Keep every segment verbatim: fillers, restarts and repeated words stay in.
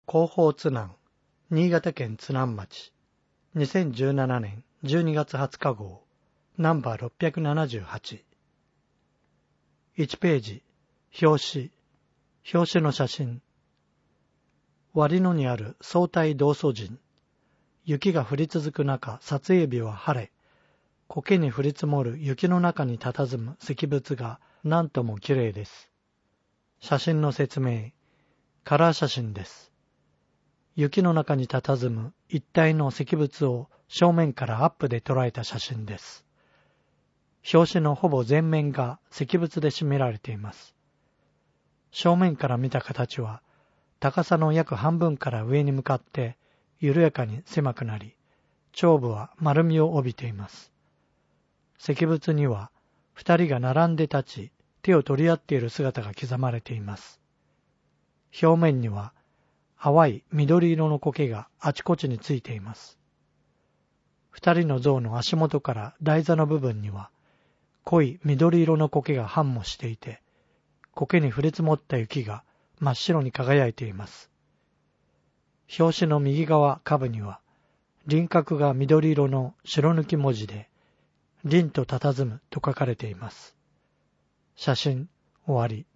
広報津南、新潟県津南町、にせんじゅうななねんじゅうにがつはつか号、ナンバーろっぴゃくななじゅうはち。いちページ、表紙、表紙の写真。割野にある相対道祖神。雪が降り続く中、撮影日は晴れ、苔に降り積もる雪の中に佇む石仏が何とも綺麗です。写真の説明、カラー写真です。雪の中に佇む一体の石仏を正面からアップで捉えた写真です。表紙のほぼ全面が石仏で占められています。正面から見た形は、高さの約半分から上に向かって緩やかに狭くなり、頂部は丸みを帯びています。石仏には二人が並んで立ち、手を取り合っている姿が刻まれています。表面には淡い緑色の苔があちこちについています。二人の像の足元から台座の部分には濃い緑色の苔が繁茂していて、苔に降り積もった雪が真っ白に輝いています。表紙の右側下部には輪郭が緑色の白抜き文字で、凛と佇むと書かれています。写真終わり。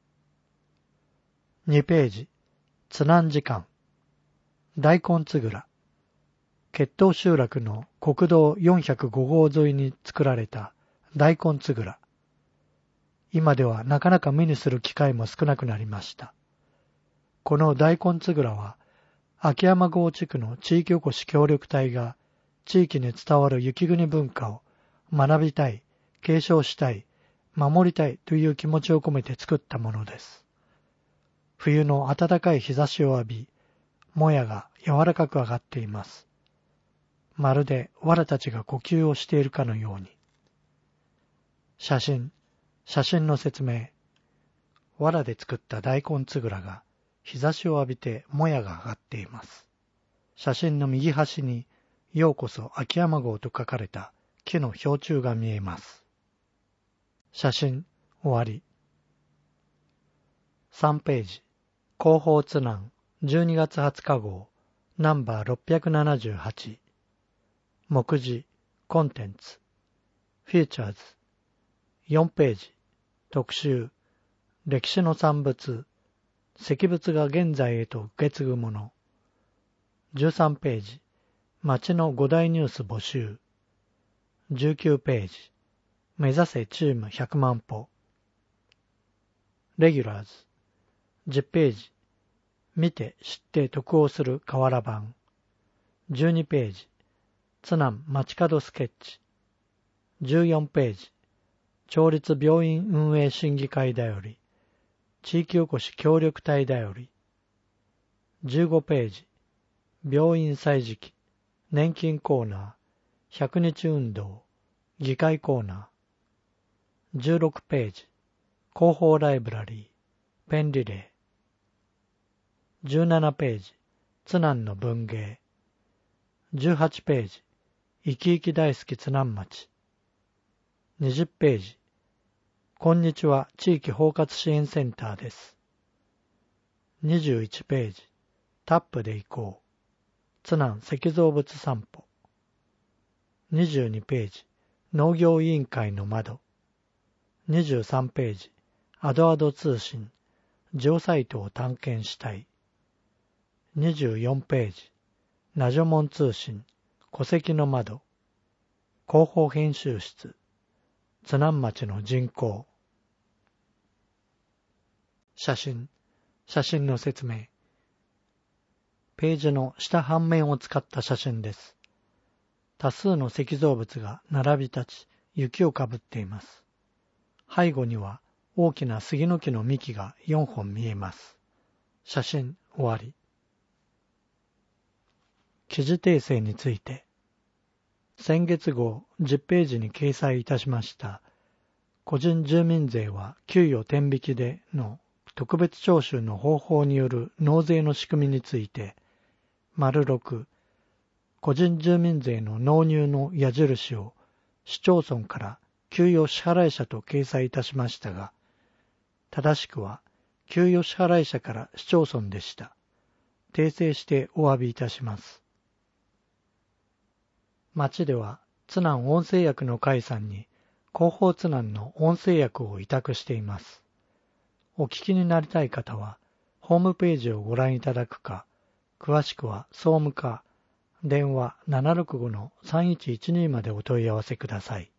にページ、津南時間。大根つぐら。決闘集落の国道よんひゃくご号沿いに作られた大根つぐら。今ではなかなか目にする機会も少なくなりました。この大根つぐらは、秋山郷地区の地域おこし協力隊が地域に伝わる雪国文化を学びたい、継承したい、守りたいという気持ちを込めて作ったものです。冬の暖かい日差しを浴び、もやが柔らかく上がっています。まるで藁たちが呼吸をしているかのように。写真、写真の説明。藁で作った大根つぐらが日差しを浴びてもやが上がっています。写真の右端にようこそ秋山郷と書かれた木の標柱が見えます。写真終わり。さんページ、広報津南じゅうにがつはつか号、ナンバーろっぴゃくななじゅうはち。目次、コンテンツ、フューチャーズ。よんページ、特集、歴史の産物、石仏が現在へと受け継ぐもの。じゅうさんページ、町のご大ニュース募集。じゅうきゅうページ、目指せチームひゃくまん歩。レギュラーズ。じゅっページ、見て知って得をする河原版。じゅうにページ、津南街角スケッチ。じゅうよんページ、町立病院運営審議会だより、地域おこし協力隊だより。じゅうごページ、病院歳時記、年金コーナー、百日運動、議会コーナー。じゅうろくページ、広報ライブラリー、ペンリレー。じゅうななページ、津南の文芸。じゅうはちページ、生き生き大好き津南町。にじゅっページ、こんにちは地域包括支援センターです。にじゅういちページ、タップで行こう。津南石造物散歩。にじゅうにページ、農業委員会の窓。にじゅうさんページ、アドアド通信、ジオサイトを探検したい。にじゅうよんページ、ナジョモン通信、戸籍の窓。広報編集室、津南町の人口。写真、写真の説明。ページの下半面を使った写真です。多数の石造物が並び立ち、雪をかぶっています。背後には大きな杉の木の幹がよんほん見えます。写真終わり。記事訂正について。先月号じゅっページに掲載いたしました個人住民税は給与天引きでの特別徴収の方法による納税の仕組みについて、丸ろく、個人住民税の納入の矢印を市町村から給与支払い者と掲載いたしましたが、正しくは給与支払い者から市町村でした。 訂正してお詫びいたします。町では津南音声訳の会さんに広報津南の音声訳を委託しています。お聞きになりたい方はホームページをご覧いただくか、詳しくは総務課電話 ななろくごのさんいちいちに までお問い合わせください。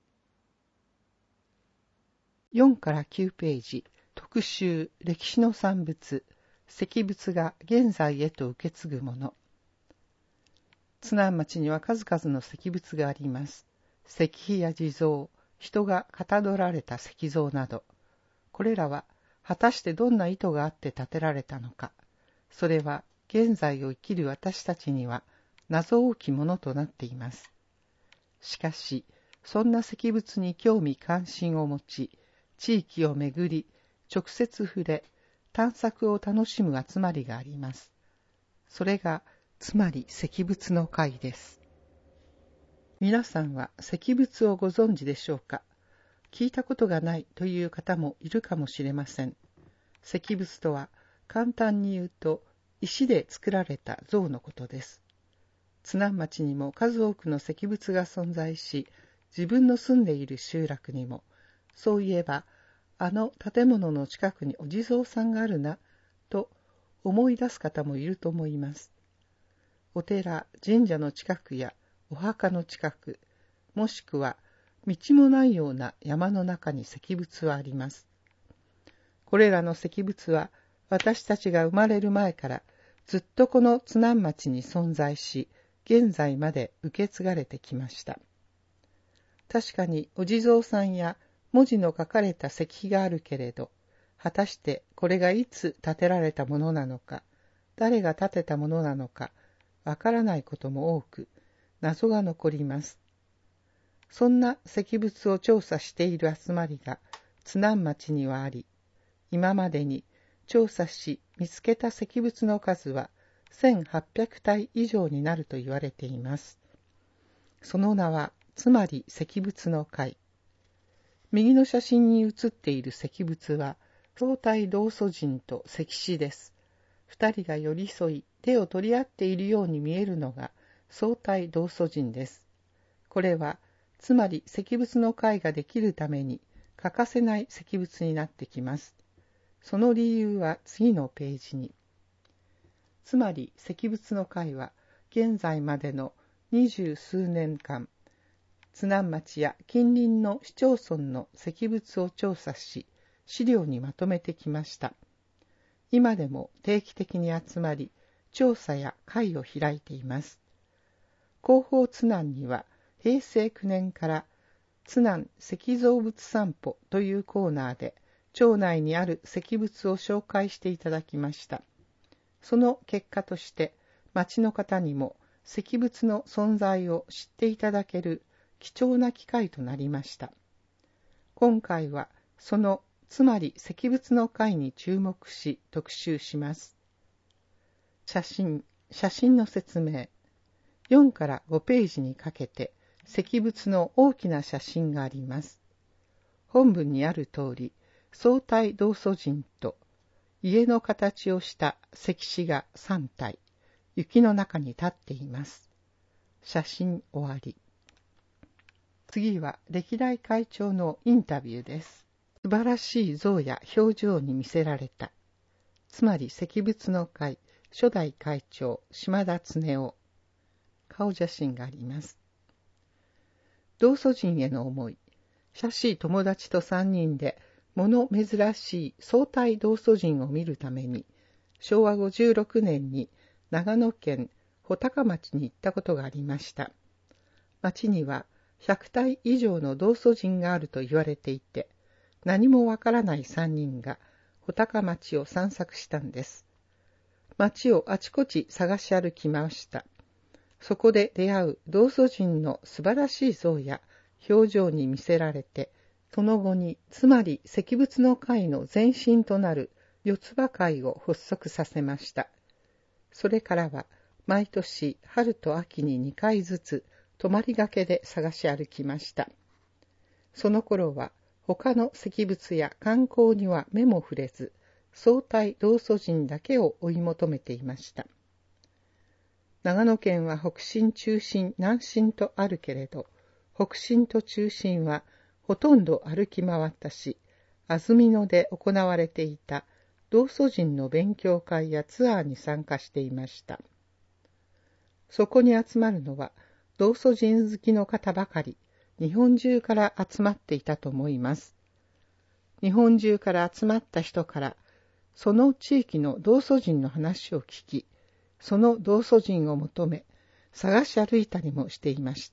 よんからきゅうページ、特集歴史の産物、石仏が現在へと受け継ぐもの。津南町には数々の石仏があります。石碑や地蔵、人がかたどられた石像など、これらは果たしてどんな意図があって建てられたのか、それは現在を生きる私たちには謎多きものとなっています。しかし、そんな石仏に興味関心を持ち、地域を巡り、直接触れ、探索を楽しむ集まりがあります。それが、つまり石仏の会です。皆さんは石仏をご存知でしょうか？聞いたことがないという方もいるかもしれません。石仏とは、簡単に言うと、石で作られた像のことです。津南町にも数多くの石仏が存在し、自分の住んでいる集落にも、そういえば、あの建物の近くにお地蔵さんがあるな、と思い出す方もいると思います。お寺、神社の近くやお墓の近く、もしくは道もないような山の中に石仏はあります。これらの石仏は私たちが生まれる前からずっとこの津南町に存在し、現在まで受け継がれてきました。確かにお地蔵さんや文字の書かれた石碑があるけれど、果たしてこれがいつ建てられたものなのか、誰が建てたものなのか、わからないことも多く、謎が残ります。そんな石仏を調査している集まりが津南町にはあり、今までに調査し見つけた石仏の数はせんはっぴゃくたい以上になると言われています。その名は、つまり石仏の会。右の写真に写っている石仏は、相対道祖神と石獅です。二人が寄り添い、手を取り合っているように見えるのが相対道祖神です。これは、つまり石仏の会ができるために欠かせない石仏になってきます。その理由は次のページに。つまり石仏の会は、現在までの二十数年間、津南町や近隣の市町村の石仏を調査し、資料にまとめてきました。今でも定期的に集まり、調査や会を開いています。広報津南には、へいせいきゅうねんから津南石造物散歩というコーナーで、町内にある石仏を紹介していただきました。その結果として、町の方にも石仏の存在を知っていただける貴重な機会となりました。今回は、そのつまり石仏の会に注目し特集します。写真、写真の説明。よんからごページにかけて石仏の大きな写真があります。本文にある通り、相対道祖神と家の形をした石獅がさんたい、雪の中に立っています。写真終わり。次は歴代会長のインタビューです。素晴らしい像や表情に見せられた。つまり石仏の会初代会長島田恒夫。顔写真があります。道祖神への思い。親しい友達とさんにんで物珍しい相対道祖神を見るために、しょうわごじゅうろくねんに長野県穂高町に行ったことがありました。町にはひゃくたい以上の道祖神があると言われていて、何もわからないさんにんが穂高町を散策したんです。町をあちこち探し歩きました。そこで出会う道祖神の素晴らしい像や表情に見せられて、その後に、つまり石仏の会の前身となる四つ葉会を発足させました。それからは、毎年春と秋ににかいずつ、泊まりがけで探し歩きました。その頃は、他の石仏や観光には目も触れず、相対道祖神だけを追い求めていました。 長野県は北進、中進、南進とあるけれど、北進と中進はほとんど歩き回ったし、安曇野で行われていた道祖人の勉強会やツアーに参加していました。そこに集まるのは道祖人好きの方ばかり、日本中から集まっていたと思います。日本中から集まった人から、その地域の道祖人の話を聞き、その道祖人を求め、探し歩いたりもしていました。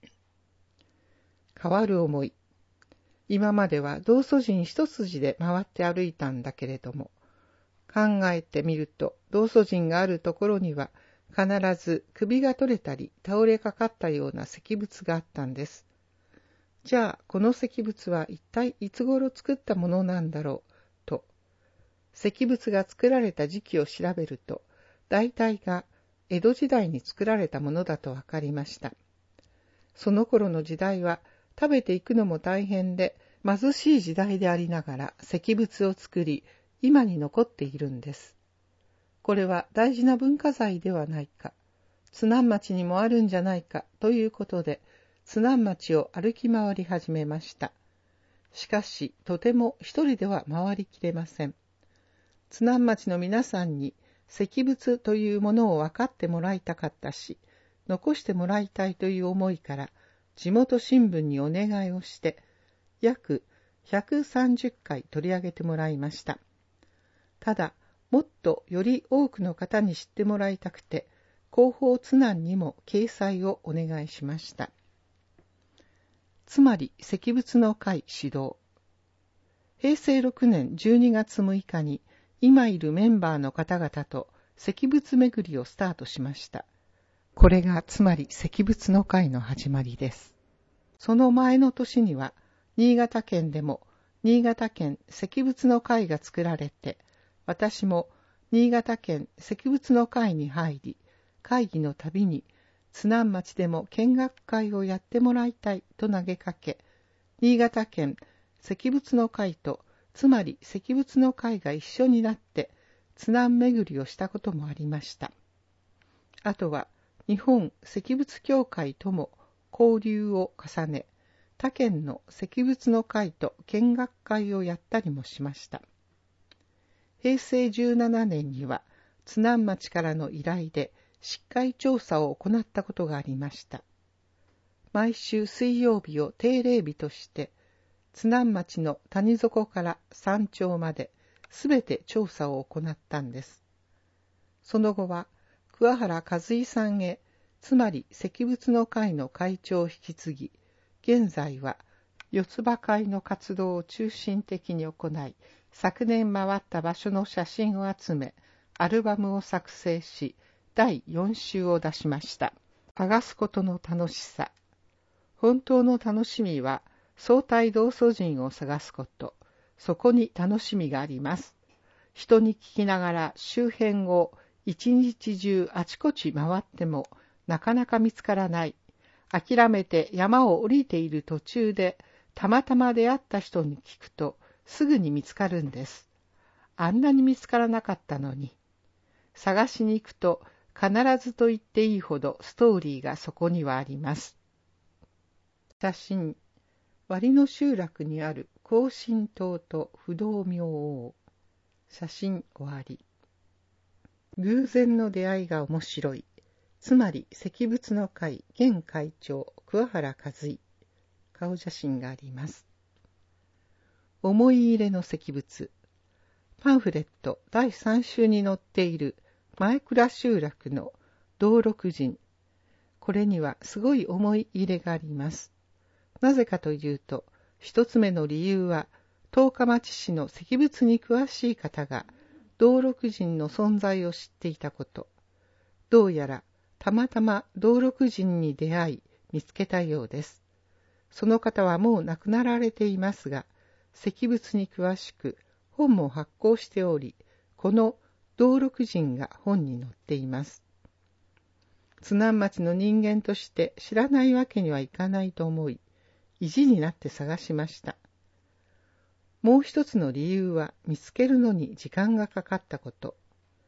変わる思い。今までは道祖人一筋で回って歩いたんだけれども、考えてみると道祖人があるところには必ず首が取れたり倒れかかったような石仏があったんです。じゃあこの石仏は一体いつ頃作ったものなんだろうと、石仏が作られた時期を調べると、大体が江戸時代に作られたものだとわかりました。その頃の時代は食べていくのも大変で貧しい時代でありながら石仏を作り、今に残っているんです。これは大事な文化財ではないか、津南町にもあるんじゃないかということで、津南町を歩き回り始めました。しかし、とても一人では回りきれません。津南町の皆さんに石仏というものを分かってもらいたかったし、残してもらいたいという思いから、地元新聞にお願いをして、約ひゃくさんじゅっかい取り上げてもらいました。ただ、もっとより多くの方に知ってもらいたくて、広報津南にも掲載をお願いしました。つまり石仏の会指導。へいせいろくねんじゅうにがつむいかに今いるメンバーの方々と石仏巡りをスタートしました。これがつまり石仏の会の始まりです。その前の年には新潟県でも新潟県石仏の会が作られて、私も新潟県石仏の会に入り、会議のたびに津南町でも見学会をやってもらいたいと投げかけ、新潟県石仏の会と、つまり石仏の会が一緒になって津南巡りをしたこともありました。あとは日本石仏協会とも交流を重ね、他県の石仏の会と見学会をやったりもしました。へいせいじゅうななねんには津南町からの依頼でしっかり調査を行ったことがありました。毎週水曜日を定例日として、津南町の谷底から山頂まですべて調査を行ったんです。その後は桑原和井さんへ、つまり石仏の会の会長を引き継ぎ、現在は四つ葉会の活動を中心的に行い、昨年回った場所の写真を集め、アルバムを作成し、だいよんしゅうを出しました。探すことの楽しさ。本当の楽しみは、相対道祖人を探すこと。そこに楽しみがあります。人に聞きながら周辺を一日中あちこち回っても、なかなか見つからない。諦めて山を降りている途中で、たまたま出会った人に聞くと、すぐに見つかるんです。あんなに見つからなかったのに。探しに行くと、必ずと言っていいほどストーリーがそこにはあります。写真。割野集落にある庚申島と不動明王。写真終わり。偶然の出会いが面白い。つまり石仏の会現会長桑原和井。顔写真があります。思い入れの石仏。パンフレットだいさんしゅうに載っている前倉集落の道六神。これにはすごい思い入れがあります。なぜかというと、一つ目の理由は、十日町市の石仏に詳しい方が道六神の存在を知っていたこと。どうやらたまたま道六神に出会い見つけたようです。その方はもう亡くなられていますが、石仏に詳しく本も発行しており、この道六神が本に載っています。津南町の人間として知らないわけにはいかないと思い、意地になって探しました。もう一つの理由は見つけるのに時間がかかったこと。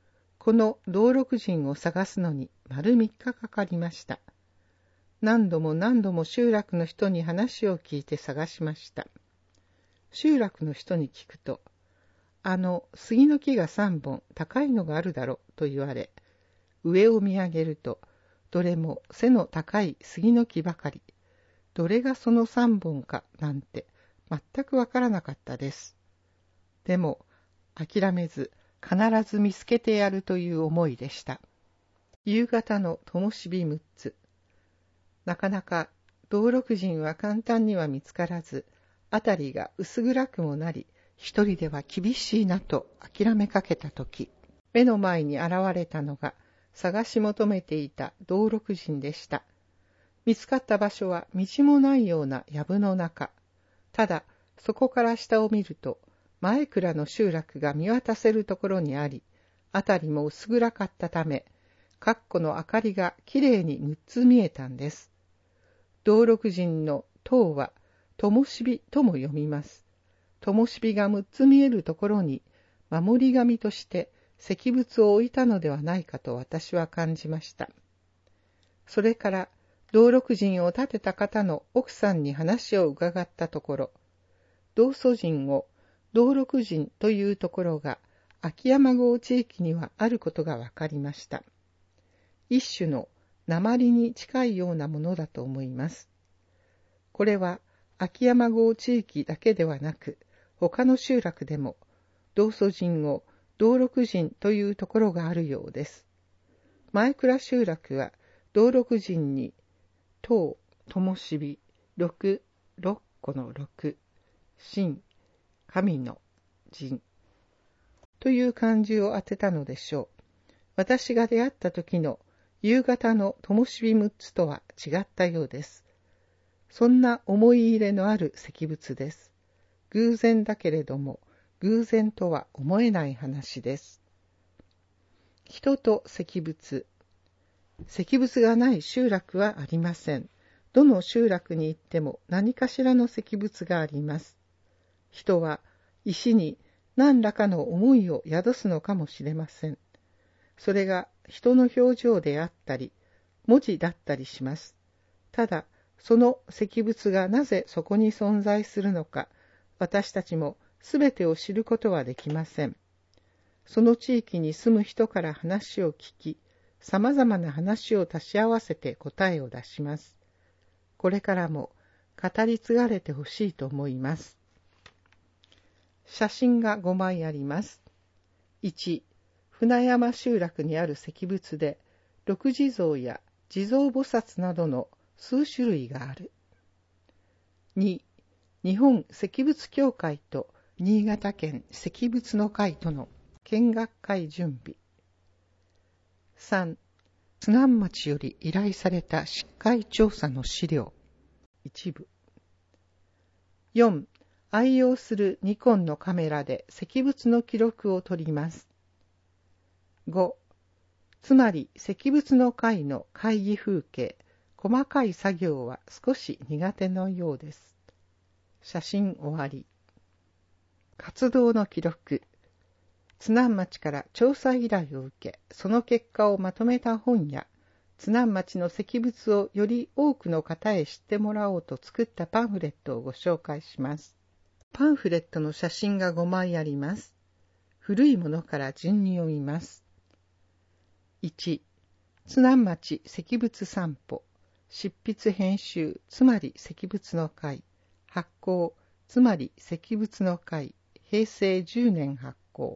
この道録人を探すのに丸三日かかりました。何度も何度も集落の人に話を聞いて探しました。集落の人に聞くと、あの杉の木が三本高いのがあるだろうと言われ、上を見上げると、どれも背の高い杉の木ばかり、どれがその三本かなんて全くわからなかったです。でも諦めず必ず見つけてやるという思いでした。夕方の灯火むっつ。なかなか道録人は簡単には見つからず、あたりが薄暗くもなり、一人では厳しいなと諦めかけたとき、目の前に現れたのが探し求めていた道録人でした。見つかった場所は道もないような藪の中。ただそこから下を見ると、前蔵の集落が見渡せるところにあり、あたりも薄暗かったため、かっこの明かりがきれいにむっつ見えたんです。道録人の塔は灯火とも読みます。灯火がむっつ見えるところに守り神として石仏を置いたのではないかと私は感じました。それから道録人を建てた方の奥さんに話を伺ったところ、道祖人を道録人というところが秋山郷地域にはあることが分かりました。一種の鉛に近いようなものだと思います。これは秋山郷地域だけではなく、他の集落でも道祖人を道録人というところがあるようです。前倉集落は道録人に塔、灯火、六、六個の六、神、神の人という漢字を当てたのでしょう。私が出会った時の夕方の灯火むっつとは違ったようです。そんな思い入れのある石仏です。偶然だけれども、偶然とは思えない話です。人と石仏。石仏がない集落はありません。どの集落に行っても何かしらの石仏があります。人は石に何らかの思いを宿すのかもしれません。それが人の表情であったり、文字だったりします。ただ、その石仏がなぜそこに存在するのか、私たちもすべてを知ることはできません。その地域に住む人から話を聞き、さまざまな話を足し合わせて答えを出します。これからも語り継がれてほしいと思います。写真がごまいあります。いち、船山集落にある石仏で、六地蔵や地蔵菩薩などの数種類がある。に、日本石仏協会と新潟県石仏の会との見学会準備。さん、津南町より依頼された漆海調査の資料。一部。よん、愛用するニコンのカメラで石仏の記録を取ります。ご、つまり石仏の会の会議風景、細かい作業は少し苦手のようです。写真終わり。活動の記録。津南町から調査依頼を受け、その結果をまとめた本や、津南町の石仏をより多くの方へ知ってもらおうと作ったパンフレットをご紹介します。パンフレットの写真がごまいあります。古いものから順に読みます。いち、津南町石仏散歩、執筆編集、つまり石仏の会、発行、つまり石仏の会、へいせいじゅうねん発行。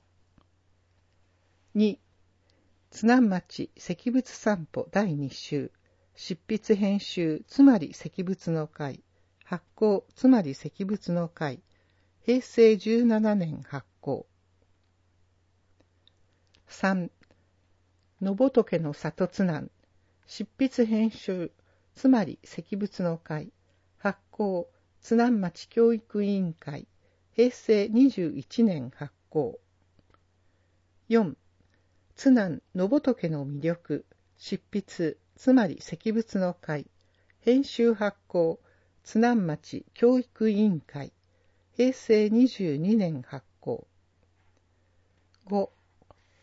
に、津南町石仏散歩だいに週、執筆編集、つまり石仏の会、発行、つまり石仏の会、へいせいじゅうななねん発行。さん、野仏の里津南、執筆編集、つまり石仏の会、発行、津南町教育委員会、へいせいにじゅういちねん発行。よん、津南野仏の魅力、執筆、つまり石仏の会、編集発行、津南町教育委員会、へいせいにじゅうにねん発行。ご、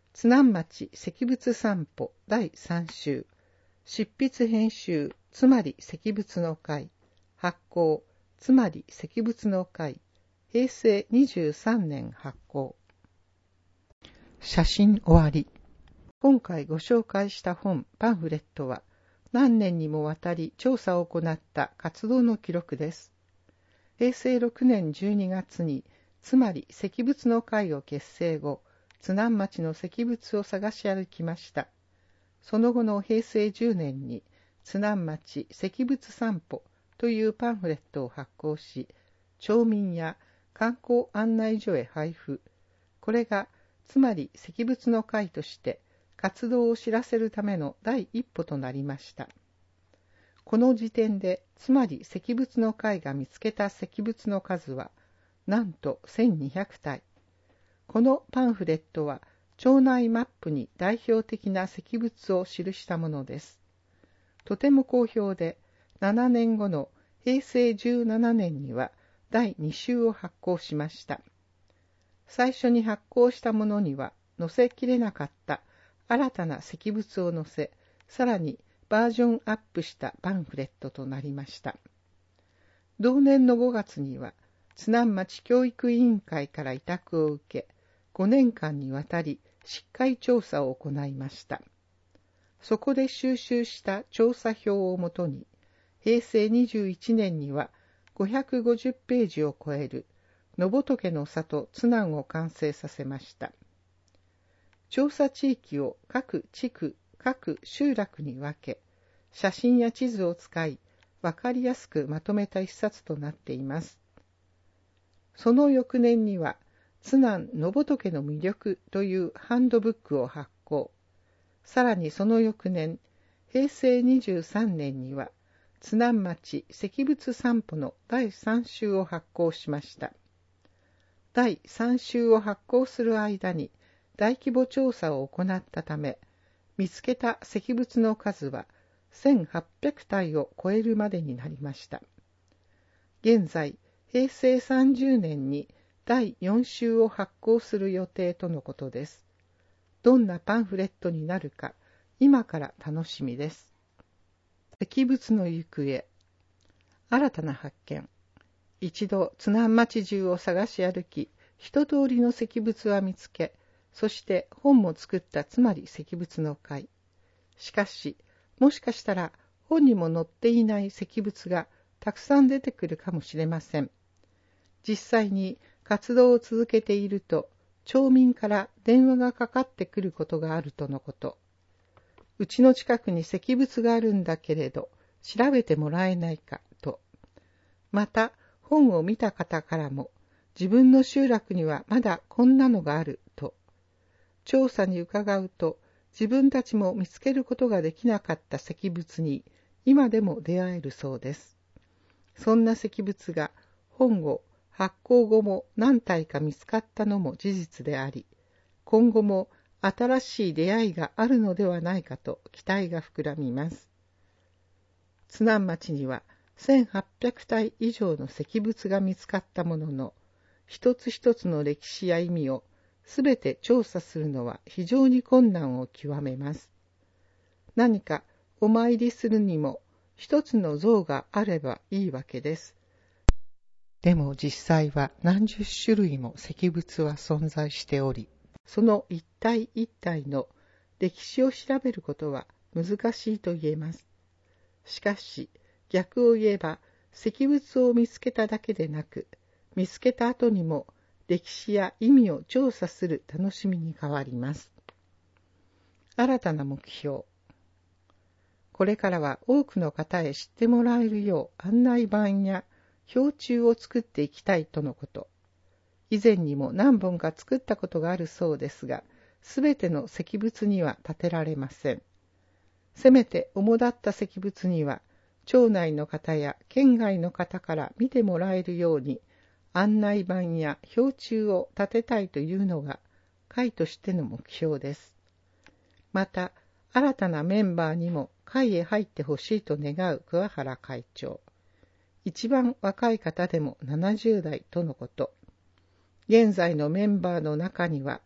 津南町石仏散歩だいさん週、執筆編集、つまり石仏の会、発行、つまり石仏の会、へいせいにじゅうさんねん発行。写真終わり。今回ご紹介した本、パンフレットは、何年にもわたり調査を行った活動の記録です。へいせいろくねんじゅうにがつに、つまり石仏の会を結成後、津南町の石仏を探し歩きました。その後のへいせいじゅうねんに、津南町石仏散歩というパンフレットを発行し、町民や観光案内所へ配布。これが、つまり石仏の会として、活動を知らせるための第一歩となりました。この時点で、つまり石仏の会が見つけた石仏の数は、なんとせんにひゃくたい。このパンフレットは、町内マップに代表的な石仏を記したものです。とても好評で、ななねんごのへいせいじゅうななねんにはだいに週を発行しました。最初に発行したものには載せきれなかった新たな石仏を載せ、さらにバージョンアップしたパンフレットとなりました。同年のごがつには、津南町教育委員会から委託を受け、ごねんかんにわたりしっかり調査を行いました。そこで収集した調査票をもとに、へいせいにじゅういちねんにはごひゃくごじゅっページを超える野仏の里津南を完成させました。調査地域を各地区、各集落に分け、写真や地図を使い、わかりやすくまとめた一冊となっています。その翌年には、津南野仏の魅力というハンドブックを発行。さらにその翌年、へいせいにじゅうさんねんには、津南町石仏散歩のだいさん週を発行しました。だいさん週を発行する間に大規模調査を行ったため、見つけた石仏の数はせんはっぴゃくたいを超えるまでになりました。現在、へいせいさんじゅうねんにだいよん週を発行する予定とのことです。どんなパンフレットになるか、今から楽しみです。石仏の行方。新たな発見。一度津南町中を探し歩き、一通りの石仏は見つけ、そして本も作ったつまり石仏の会。しかし、もしかしたら本にも載っていない石仏がたくさん出てくるかもしれません。実際に活動を続けていると、町民から電話がかかってくることがあるとのこと。うちの近くに石仏があるんだけれど、調べてもらえないかと。また、本を見た方からも、自分の集落にはまだこんなのがあると。調査に伺うと、自分たちも見つけることができなかった石仏に今でも出会えるそうです。そんな石仏が本を発行後も何体か見つかったのも事実であり、今後も新しい出会いがあるのではないかと期待が膨らみます。津南町にはせんはっぴゃくたい以上の石仏が見つかったものの、一つ一つの歴史や意味をすべて調査するのは非常に困難を極めます。何かお参りするにも一つの像があればいいわけです。でも実際は何十種類も石仏は存在しており、その一体一体の歴史を調べることは難しいと言えます。しかし、逆を言えば、石仏を見つけただけでなく、見つけた後にも歴史や意味を調査する楽しみに変わります。新たな目標。これからは多くの方へ知ってもらえるよう案内板や標柱を作っていきたいとのこと。以前にも何本か作ったことがあるそうですが、すべての石仏には立てられません。せめて主だった石仏には、町内の方や県外の方から見てもらえるように案内板や標柱を立てたいというのが会としての目標です。また、新たなメンバーにも会へ入ってほしいと願う桑原会長。一番若い方でもななじゅうだいとのこと。現在のメンバーの中には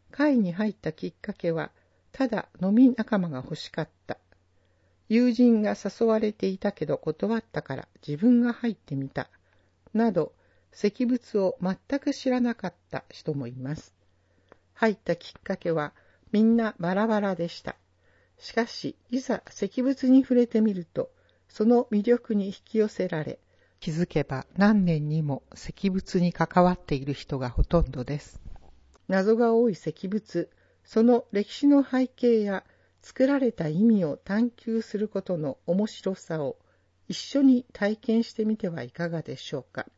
会に入ったきっかけは、ただ飲み仲間が欲しかった。友人が誘われていたけど断ったから自分が入ってみた。など、石仏を全く知らなかった人もいます。入ったきっかけはみんなバラバラでした。しかし、いざ石仏に触れてみると、その魅力に引き寄せられ、気づけば何年にも石仏に関わっている人がほとんどです。謎が多い石仏、その歴史の背景や作られた意味を探求することの面白さを一緒に体験してみてはいかがでしょうか。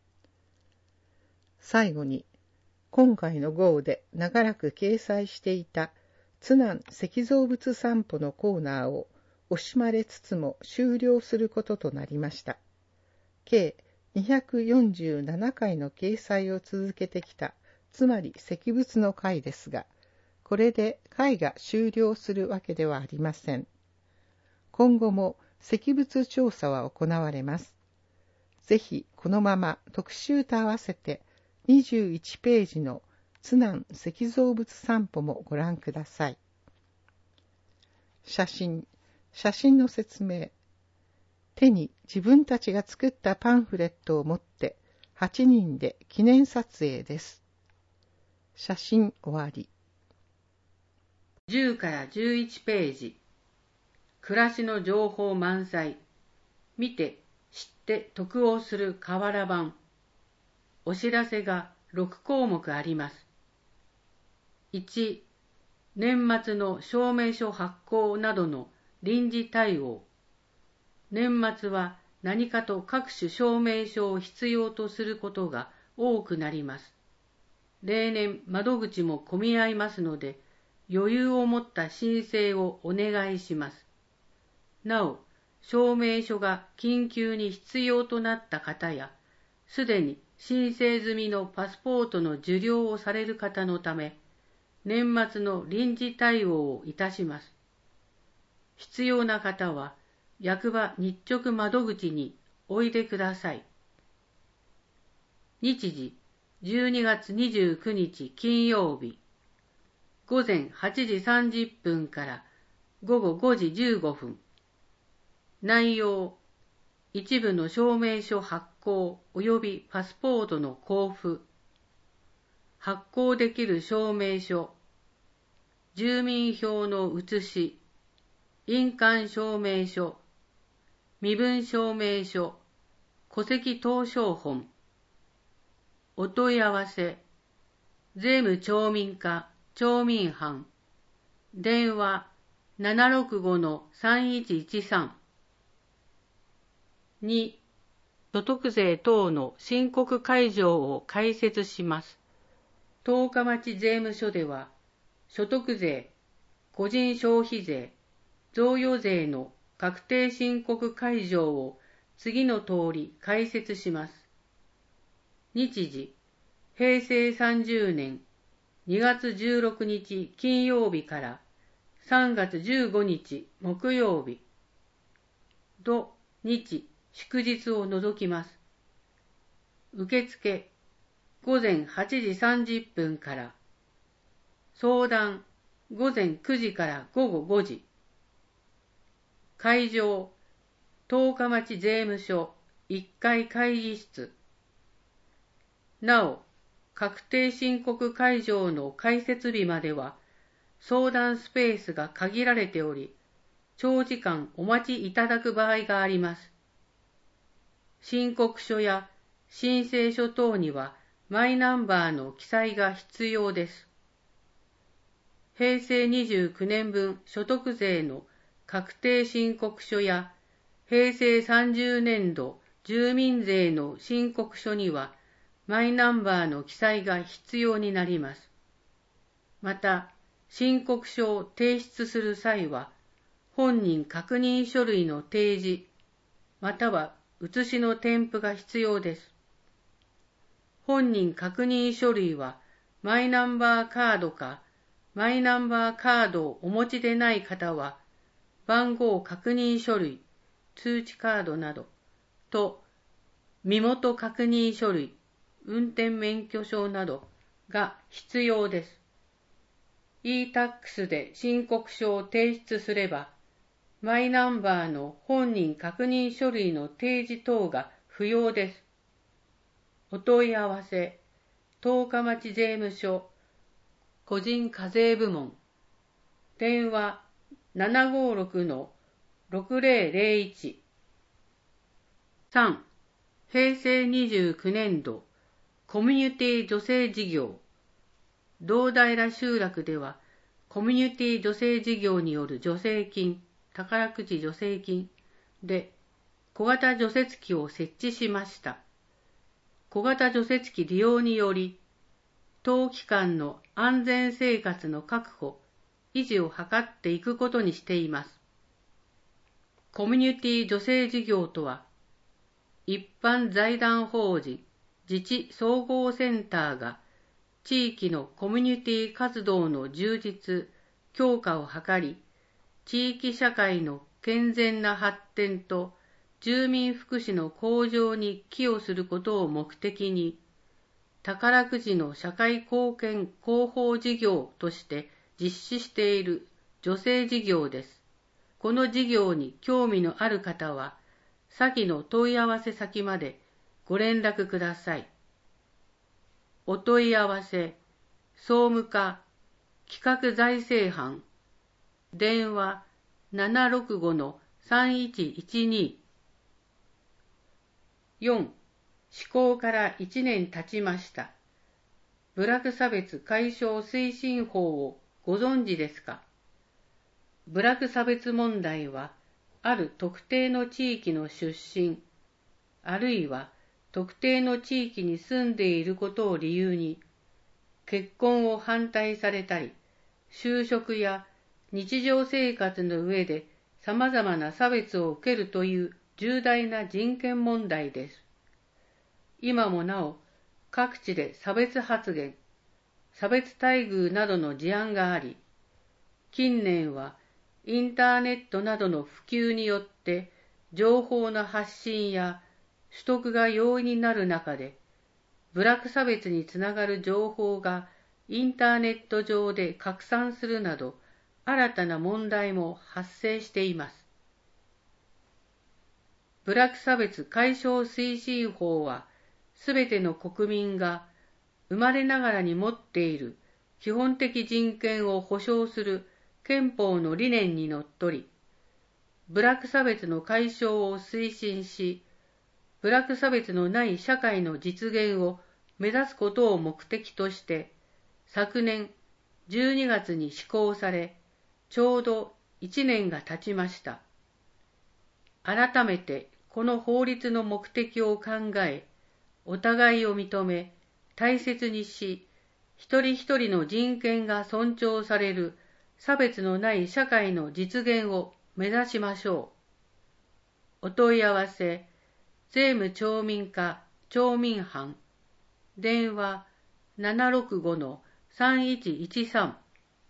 最後に、今回の号で長らく掲載していた津南石造物散歩のコーナーを惜しまれつつも終了することとなりました。計にひゃくよんじゅうななかいの掲載を続けてきた、つまり石仏の会ですが、これで会が終了するわけではありません。今後も石仏調査は行われます。ぜひこのまま特集と合わせてにじゅういちページの津南石造物散歩もご覧ください。写真、写真の説明。手に自分たちが作ったパンフレットを持ってはちにんで記念撮影です。写真終わり。 じゅうからじゅういちページ。暮らしの情報満載。見て、知って得をする瓦版。お知らせがろくこうもくあります。いち、年末の証明書発行などの臨時対応。年末は何かと各種証明書を必要とすることが多くなります。例年窓口も混み合いますので、余裕を持った申請をお願いします。なお、証明書が緊急に必要となった方や、すでに申請済みのパスポートの受領をされる方のため、年末の臨時対応をいたします。必要な方は、役場日直窓口においでください。日時、じゅうにがつにじゅうくにち金曜日、ごぜんはちじさんじゅっぷんからごごごじじゅうごふん。内容、一部の証明書発行及びパスポートの交付、発行できる証明書、住民票の写し、印鑑証明書、身分証明書、戸籍謄商本、お問い合わせ、税務町民課町民班、電話 ななろくごのさんいちいちさん。に、所得税等の申告開条を開設します。十日町税務署では、所得税、個人消費税、贈与税の確定申告開条を次の通り開設します。日時、へいせいさんじゅうねんにがつじゅうろくにち金曜日からさんがつじゅうごにち木曜日。土、日、祝日を除きます。受付、ごぜんはちじさんじゅっぷんから。相談、ごぜんくじからごごごじ。会場、十日町税務署いっかい会議室。なお、確定申告会場の開設日までは、相談スペースが限られており、長時間お待ちいただく場合があります。申告書や申請書等にはマイナンバーの記載が必要です。へいせいにじゅうきゅうねんぶん所得税の確定申告書やへいせいさんじゅうねんど住民税の申告書にはマイナンバーの記載が必要になります。また、申告書を提出する際は、本人確認書類の提示、または写しの添付が必要です。本人確認書類は、マイナンバーカードか、マイナンバーカードをお持ちでない方は、番号確認書類、通知カードなどと、身元確認書類、運転免許証などが必要です。 イータックス で申告書を提出すれば、マイナンバーの本人確認書類の提示等が不要です。お問い合わせ、十日町税務署、個人課税部門、電話 ななごろくのろくぜろぜろいち。さん. 平成にじゅうきゅうねん度コミュニティ女性事業。堂平集落ではコミュニティ女性事業による助成金、宝くじ助成金で小型除雪機を設置しました。小型除雪機利用により、当期間の安全生活の確保、維持を図っていくことにしています。コミュニティ女性事業とは、一般財団法人自治総合センターが地域のコミュニティ活動の充実、強化を図り、地域社会の健全な発展と住民福祉の向上に寄与することを目的に、宝くじの社会貢献広報事業として実施している女性事業です。この事業に興味のある方は、先の問い合わせ先までご連絡ください。お問い合わせ、総務課企画財政班、電話 ななろくごのさんいちいちに。よん. 施行からいちねん経ちました。部落差別解消推進法をご存知ですか？部落差別問題は、ある特定の地域の出身、あるいは特定の地域に住んでいることを理由に、結婚を反対されたり、就職や日常生活の上で様々な差別を受けるという重大な人権問題です。今もなお、各地で差別発言、差別待遇などの事案があり、近年はインターネットなどの普及によって情報の発信や取得が容易になる中で、部落差別につながる情報がインターネット上で拡散するなど、新たな問題も発生しています。部落差別解消推進法は、すべての国民が生まれながらに持っている基本的人権を保障する憲法の理念にのっとり、部落差別の解消を推進し、部落差別のない社会の実現を目指すことを目的として、昨年じゅうにがつに施行され、ちょうどいちねんが経ちました。改めてこの法律の目的を考え、お互いを認め、大切にし、一人一人の人権が尊重される差別のない社会の実現を目指しましょう。お問い合わせ、税務町民課町民班、電話 ななろくごのさんいちいちさん。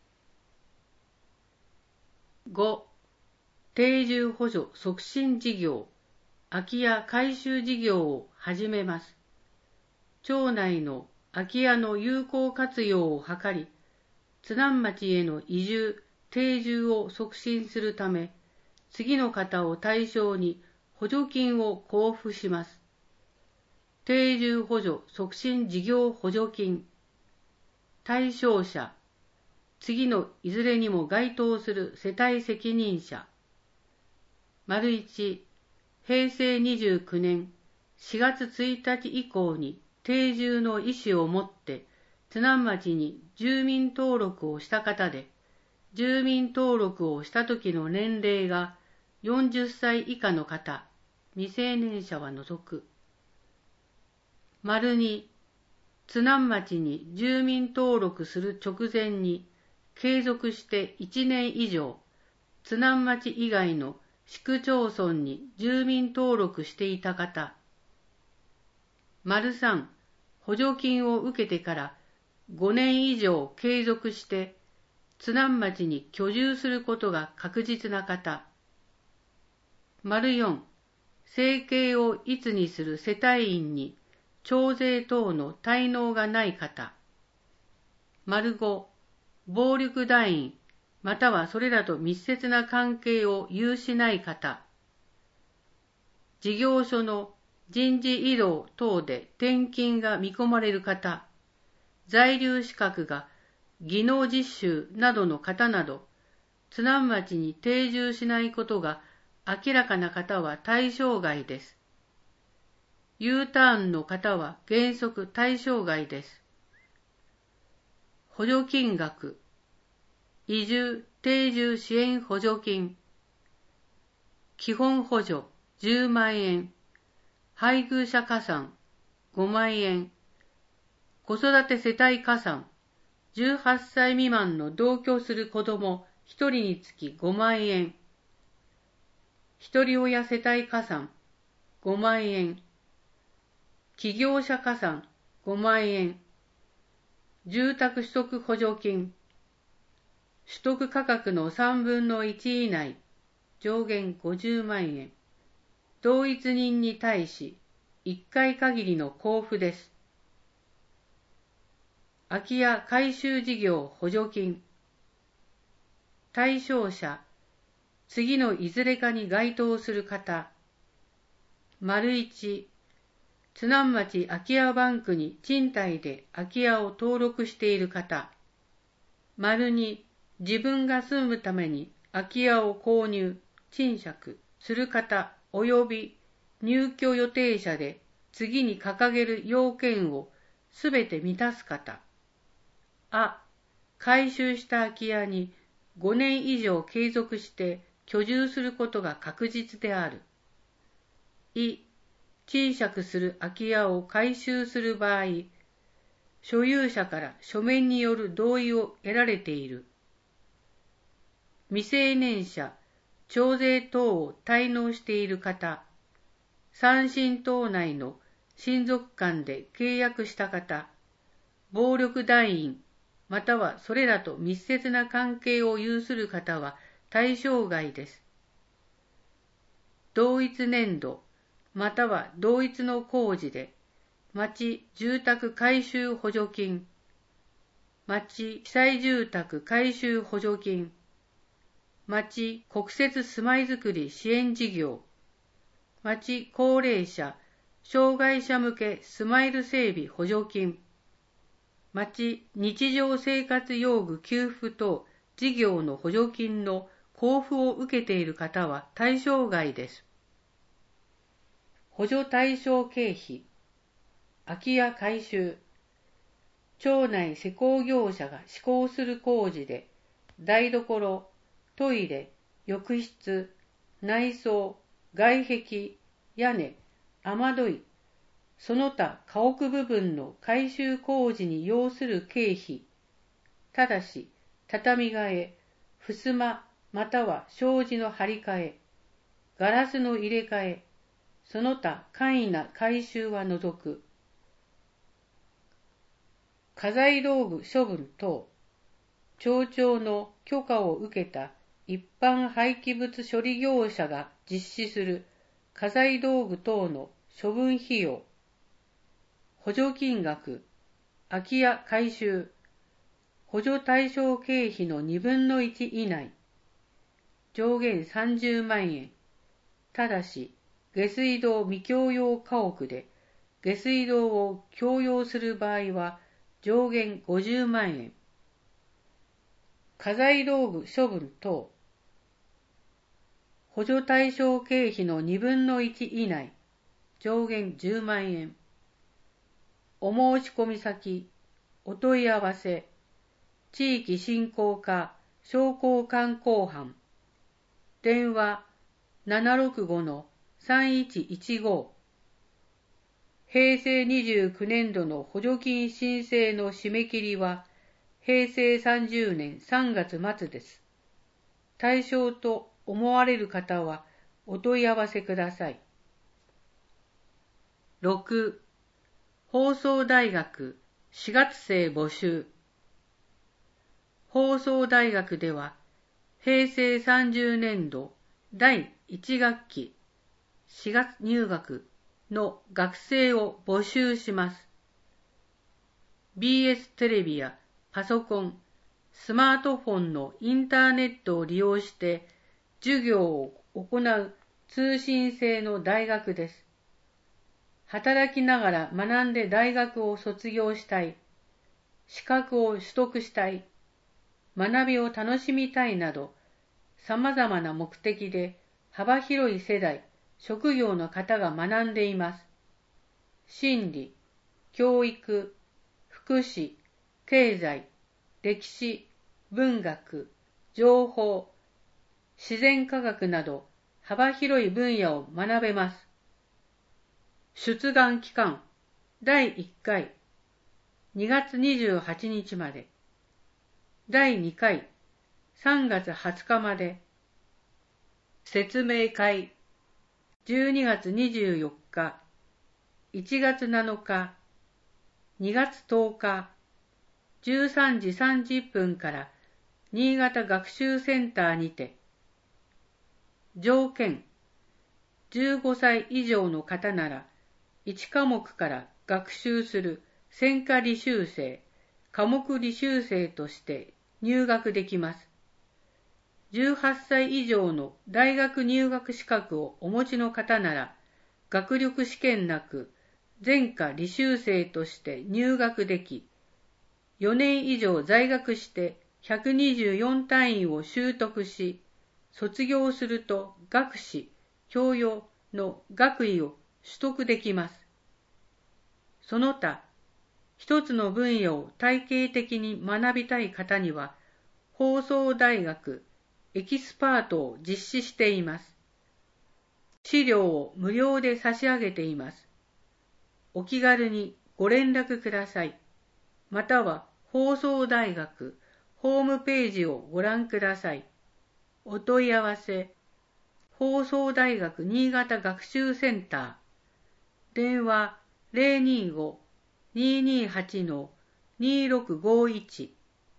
ご. 定住補助促進事業、空き家改修事業を始めます。町内の空き家の有効活用を図り、津南町への移住、定住を促進するため、次の方を対象に補助金を交付します。定住補助促進事業補助金。対象者、次のいずれにも該当する世帯責任者。丸一、平成にじゅうきゅうねんしがつついたち以降に定住の意思を持って津南町に住民登録をした方で、住民登録をした時の年齢がよんじゅっさい以下の方、未成年者は除く。丸に、津南町に住民登録する直前に継続していちねん以上、津南町以外の市区町村に住民登録していた方。丸さん、補助金を受けてからごねん以上継続して津南町に居住することが確実な方。丸よん、生計をいつにする世帯員に徴税等の滞納がない方。丸ご、 暴力団員、またはそれらと密接な関係を有しない方、事業所の人事異動等で転勤が見込まれる方、在留資格が技能実習などの方など、津南町に定住しないことが明らかな方は対象外です。U ターンの方は原則対象外です。補助金額、移住・定住支援補助金、基本補助じゅうまんえん、配偶者加算ごまんえん、子育て世帯加算、じゅうはっさい未満の同居する子どもひとりにつきごまんえん、ひとり親世帯加算ごまんえん、起業者加算ごまんえん、住宅取得補助金、取得価格のさんぶんのいち以内、上限ごじゅうまんえん、同一人に対しいっかい限りの交付です。空き家改修事業補助金、対象者、次のいずれかに該当する方、丸いち、津南町空き家バンクに賃貸で空き家を登録している方、丸に、自分が住むために空き家を購入、賃借する方及び入居予定者で次に掲げる要件をすべて満たす方。あ、改修した空き家にごねん以上継続して居住することが確実である。い、賃借する空き家を改修する場合、所有者から書面による同意を得られている。未成年者、徴税等を滞納している方、三親等内の親族間で契約した方、暴力団員、またはそれらと密接な関係を有する方は対象外です。同一年度、または同一の工事で、町住宅改修補助金、町被災住宅改修補助金、町国設住まいづくり支援事業、町高齢者、障害者向けスマイル整備補助金、町日常生活用具給付等事業の補助金の交付を受けている方は対象外です。補助対象経費、空き家改修、町内施工業者が施工する工事で、台所、トイレ、浴室、内装、外壁、屋根、雨どい、その他家屋部分の改修工事に要する経費、ただし、畳替え、襖または障子の張り替え、ガラスの入れ替え、その他簡易な改修は除く。家財道具処分等、町長の許可を受けた一般廃棄物処理業者が実施する家財道具等の処分費用、補助金額、空き家改修、補助対象経費のにぶんのいち以内、上限さんじゅうまんえん、ただし、下水道未共用家屋で下水道を共用する場合は上限ごじゅうまんえん。家財道具処分等、補助対象経費のにぶんのいち以内、上限じゅうまんえん。お申し込み先、お問い合わせ、地域振興課商工観光班、電話 ななろくごのさんいちいちご、平成にじゅうきゅうねん度の補助金申請の締め切りは平成さんじゅうねんさんがつ末です。対象と思われる方はお問い合わせください。ろく、放送大学しがつ生募集。放送大学では平成さんじゅうねん度だいいち学期しがつ入学の学生を募集します。ビーエス テレビやパソコン、 スマートフォンのインターネットを利用して授業を行う通信制の大学です。働きながら学んで大学を卒業したい、資格を取得したい、学びを楽しみたいなど、様々な目的で幅広い世代、職業の方が学んでいます。心理、教育、福祉、経済、歴史、文学、情報、自然科学など幅広い分野を学べます。出願期間だいいっかいにがつにじゅうはちにちまで、だいにかいさんがつはつかまで、説明会じゅうにがつにじゅうよっか、いちがつなのか、にがつとおか、じゅうさんじさんじゅっぷんから新潟学習センターにて。条件、じゅうごさい以上の方ならいちかもくから学習する専科履修生、科目履修生として入学できます。じゅうはっさい以上の大学入学資格をお持ちの方なら学力試験なく全科履修生として入学でき、よねん以上在学してひゃくにじゅうよん単位を習得し、卒業すると学士、教養の学位を取得できます。その他、一つの分野を体系的に学びたい方には、放送大学エキスパートを実施しています。資料を無料で差し上げています。お気軽にご連絡ください。または放送大学ホームページをご覧ください。お問い合わせ、放送大学新潟学習センター、電話 ゼロにーご にーにーはち にーろくごいち、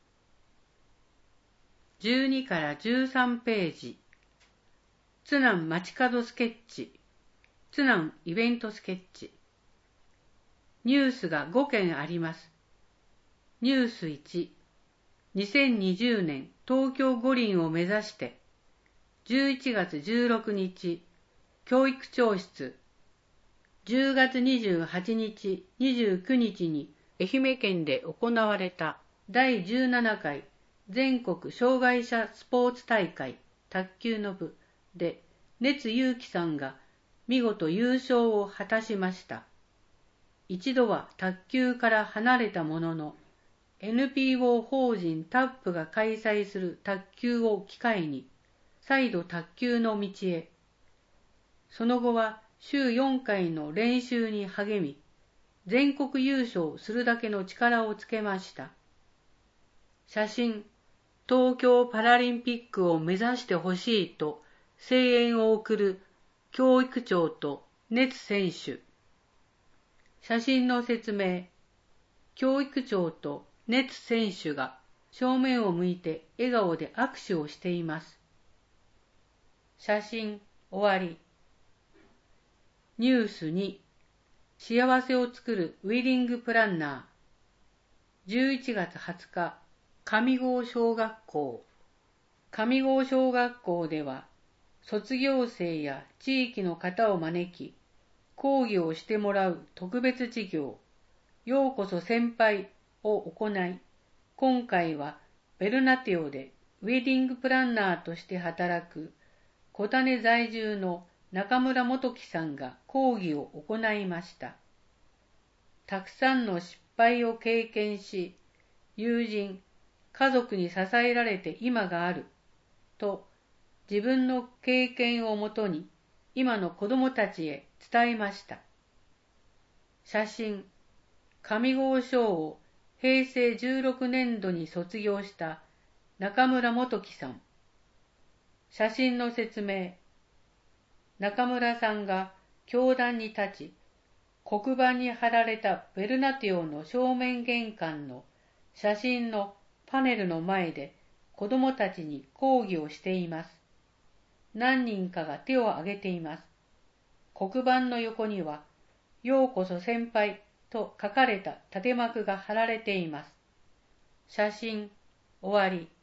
じゅうにからじゅうさんページ、津南街角スケッチ、津南イベントスケッチ。ニュースがごけんあります。ニュースいち、にせんにじゅうねん東京五輪を目指して、じゅういちがつじゅうろくにち、教育長室、じゅうがつにじゅうはちにち、にじゅうくにちに愛媛県で行われただいじゅうななかい全国障害者スポーツ大会卓球の部で熱祐樹さんが見事優勝を果たしました。一度は卓球から離れたものの、エヌピーオー 法人タップが開催する卓球を機会に、再度卓球の道へ。その後は週よんかいの練習に励み、全国優勝するだけの力をつけました。写真、東京パラリンピックを目指してほしいと声援を送る教育長と熱選手。写真の説明、教育長と熱選手が正面を向いて笑顔で握手をしています。写真終わり。ニュースに、幸せを作るウィディングプランナー。じゅういちがつはつか、上郷小学校。上郷小学校では、卒業生や地域の方を招き、講義をしてもらう特別授業、ようこそ先輩を行い、今回はベルナティオでウェディングプランナーとして働く小種在住の中村元樹さんが講義を行いました。たくさんの失敗を経験し、友人、家族に支えられて今があると自分の経験をもとに今の子供たちへ伝えました。写真、上郷小をへいせいじゅうろくねんどに卒業した中村元樹さん。写真の説明、中村さんが教壇に立ち、黒板に貼られたベルナティオの正面玄関の写真のパネルの前で子供たちに講義をしています。何人かが手を挙げています。黒板の横には、ようこそ先輩と書かれた縦幕が貼られています。写真、 終わり。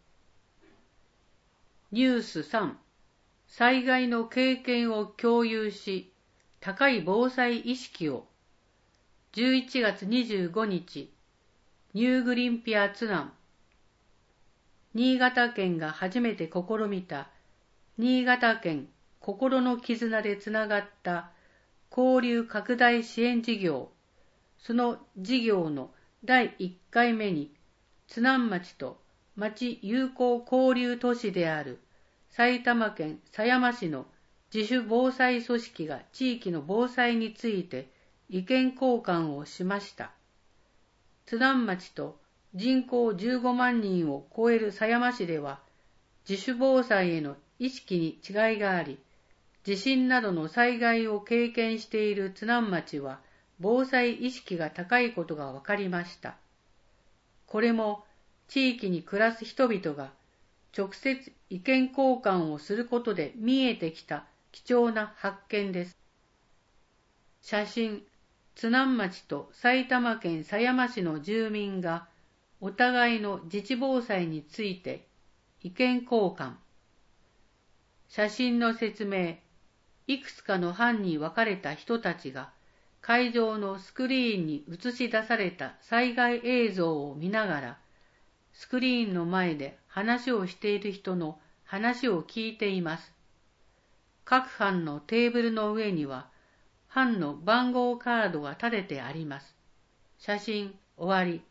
ニュースさん、災害の経験を共有し、高い防災意識を。じゅういちがつにじゅうごにち、ニューグリンピア津南。新潟県が初めて試みた、新潟県心の絆でつながった交流拡大支援事業。その事業のだいいっかいめに、津南町と町友好交流都市である埼玉県狭山市の自主防災組織が地域の防災について意見交換をしました。津南町と人口じゅうごまんにんを超える狭山市では、自主防災への意識に違いがあり、地震などの災害を経験している津南町は、防災意識が高いことが分かりました。これも地域に暮らす人々が直接意見交換をすることで見えてきた貴重な発見です。写真、津南町と埼玉県狭山市の住民がお互いの自治防災について意見交換。写真の説明、いくつかの班に分かれた人たちが会場のスクリーンに映し出された災害映像を見ながら、スクリーンの前で話をしている人の話を聞いています。各班のテーブルの上には、班の番号カードが立ててあります。写真終わり。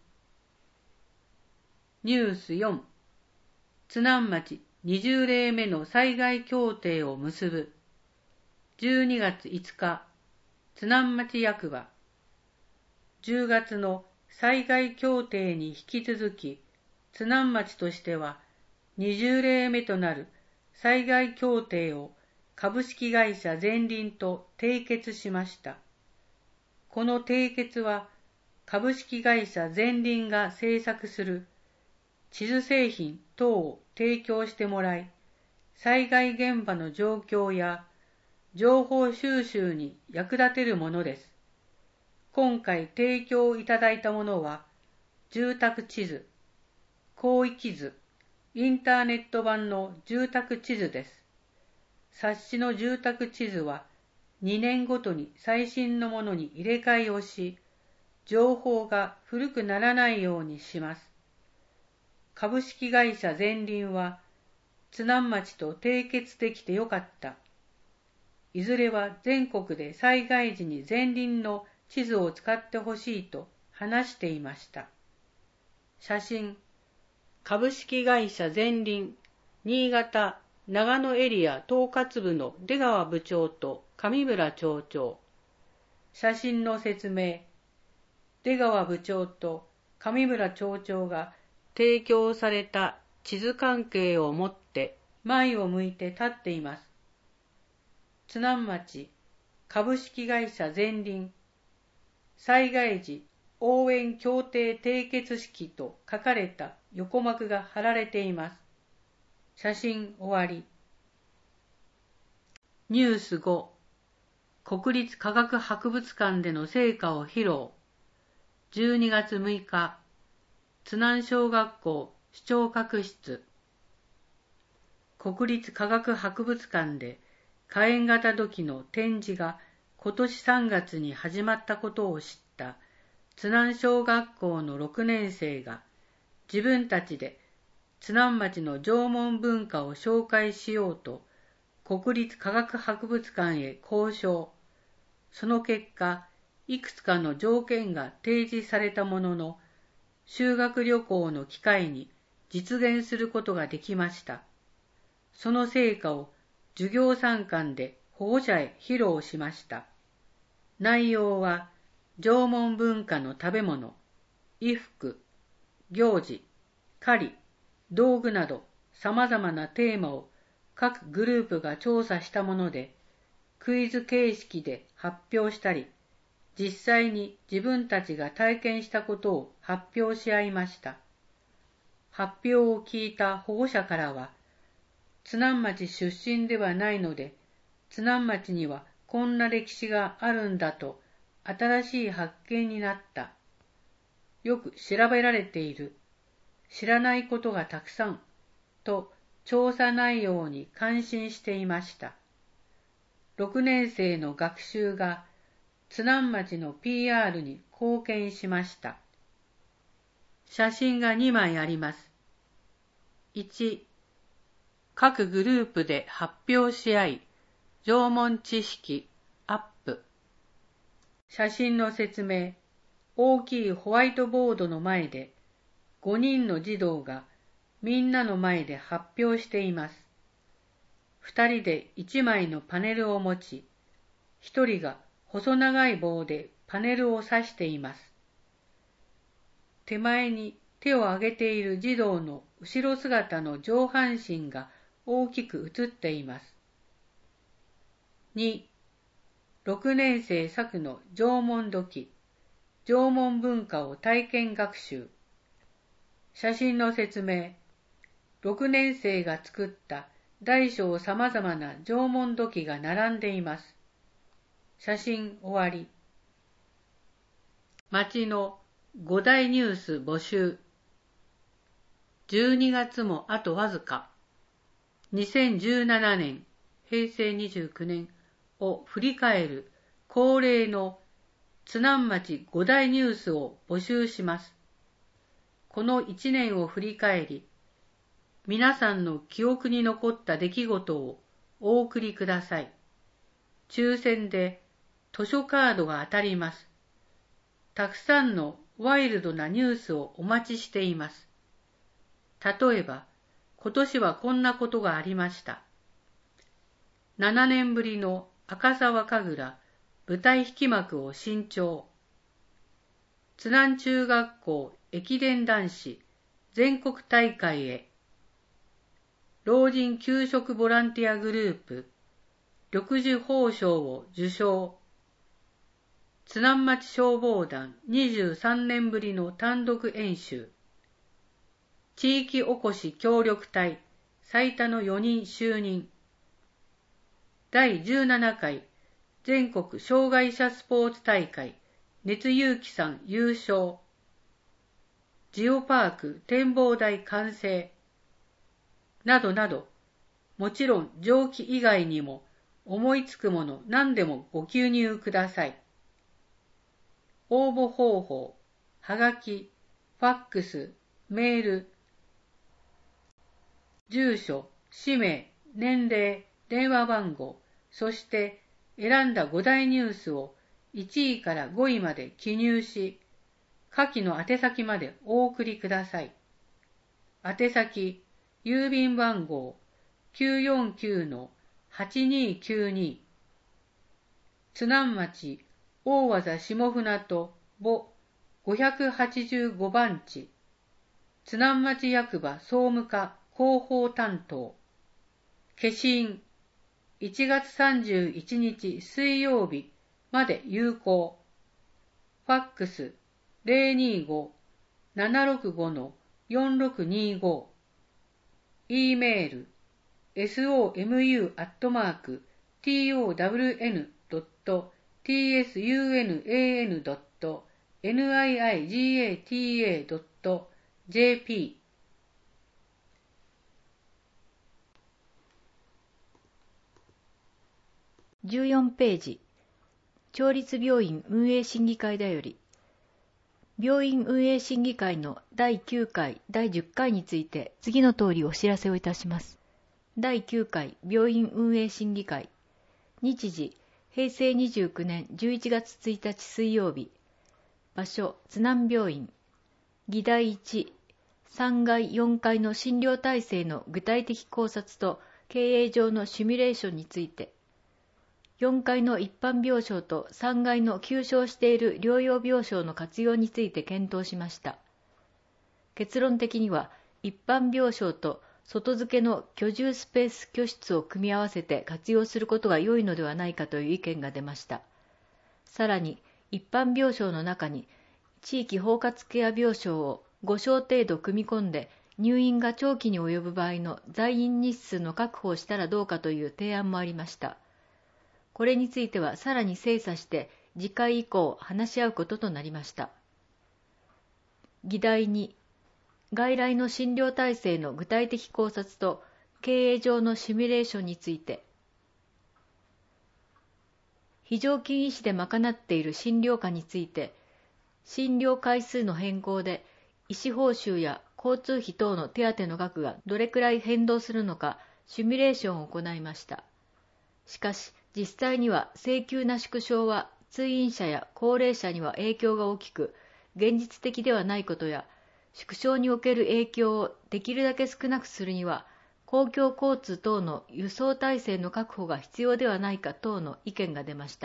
ニュースよん、津南町にじゅうれいめの災害協定を結ぶ。じゅうにがついつか、津南町役場。じゅうがつの災害協定に引き続き、津南町としてはにじゅうれいめとなる災害協定を株式会社ゼンリンと締結しました。この締結は株式会社ゼンリンが制作する地図製品等を提供してもらい、災害現場の状況や情報収集に役立てるものです。今回提供いただいたものは、住宅地図、広域図、インターネット版の住宅地図です。冊子の住宅地図はにねんごとに最新のものに入れ替えをし、情報が古くならないようにします。株式会社ゼンリンは、津南町と締結できてよかった。いずれは全国で災害時にゼンリンの地図を使ってほしいと話していました。写真、株式会社ゼンリン、新潟、長野エリア統括部の出川部長と上村町長。写真の説明、出川部長と上村町長が提供された地図関係を持って前を向いて立っています。津南町株式会社ゼンリン災害時応援協定締結式と書かれた横幕が貼られています。写真終わり。ニュースご、国立科学博物館での成果を披露。じゅうにがつむいか、津南小学校視聴覚室。国立科学博物館で火炎型土器の展示が今年さんがつに始まったことを知った津南小学校のろくねんせいが自分たちで津南町の縄文文化を紹介しようと国立科学博物館へ交渉。その結果、いくつかの条件が提示されたものの、修学旅行の機会に実現することができました。その成果を授業参観で保護者へ披露しました。内容は、縄文文化の食べ物、衣服、行事、狩り、道具など様々なテーマを各グループが調査したもので、クイズ形式で発表したり、実際に自分たちが体験したことを発表し合いました。発表を聞いた保護者からは、津南町出身ではないので、津南町にはこんな歴史があるんだと新しい発見になった。よく調べられている。 知らないことがたくさんと調査内容に感心していました。ろくねん生の学習が津南町の ピーアール に貢献しました。写真がにまいあります。いち、各グループで発表し合い、縄文知識アップ。写真の説明、大きいホワイトボードの前で、ごにんの児童がみんなの前で発表しています。ふたりでいちまいのパネルを持ち、ひとりが細長い棒でパネルを指しています。手前に手を挙げている児童の後ろ姿の上半身が大きく映っています。に、ろくねん生作の縄文土器、縄文文化を体験学習。写真の説明、ろくねん生が作った大小さまざまな縄文土器が並んでいます。写真終わり。町のご大ニュース募集。じゅうにがつもあとわずか。にせんじゅうななねん、へいせいにじゅうきゅうねんを振り返る恒例の津南町ご大ニュースを募集します。このいちねんを振り返り、皆さんの記憶に残った出来事をお送りください。抽選で図書カードが当たります。たくさんのワイルドなニュースをお待ちしています。例えば、今年はこんなことがありました。ななねんぶりの赤沢神楽舞台引き幕を新調。津南中学校駅伝男子全国大会へ。老人給食ボランティアグループ緑樹褒章を受賞。津南町消防団にじゅうさんねんぶりの単独演習。地域おこし協力隊最多のよにん就任。だいじゅうななかい全国障害者スポーツ大会熱勇気さん優勝。ジオパーク展望台完成。などなど、もちろん上記以外にも思いつくもの何でもご記入ください。応募方法、はがき、ファックス、メール、住所、氏名、年齢、電話番号、そして選んだご大ニュースをいちいからごいまで記入し、下記の宛先までお送りください。宛先、郵便番号 きゅうよんきゅう はちにきゅうに 津南町大技下船渡母ごひゃくはちじゅうごばんち津南町役場総務課広報担当消印いちがつさんじゅういちにち水曜日まで有効。ファックス ゼロにご ななろくご よんろくにご。E メール ソム アットマーク トウダブリューエヌ ドット ツナン ドット ニーガタ ドット ジェーピー。 じゅうよんページ、町立病院運営審議会だより、病院運営審議会のだいきゅうかい、だいじゅっかいについて次の通りお知らせをいたします。だいきゅうかい病院運営審議会。日時、へいせいにじゅうきゅうねんじゅういちがつついたち水曜日。場所、津南病院。議題いち、さんがいよんかいの診療体制の具体的考察と経営上のシミュレーションについて。よんかいの一般病床とさんがいの休床している療養病床の活用について検討しました。結論的には、一般病床と外付けの居住スペース居室を組み合わせて活用することが良いのではないかという意見が出ました。さらに、一般病床の中に地域包括ケア病床をごしょう程度組み込んで入院が長期に及ぶ場合の在院日数の確保をしたらどうかという提案もありました。これについてはさらに精査して次回以降話し合うこととなりました。議題に、 外来の診療体制の具体的考察と経営上のシミュレーションについて、非常勤医師で賄っている診療科について、診療回数の変更で医師報酬や交通費等の手当の額がどれくらい変動するのかシミュレーションを行いました。しかし実際には請求な縮小は通院者や高齢者には影響が大きく現実的ではないことや、縮小における影響をできるだけ少なくするには公共交通等の輸送体制の確保が必要ではないか等の意見が出ました。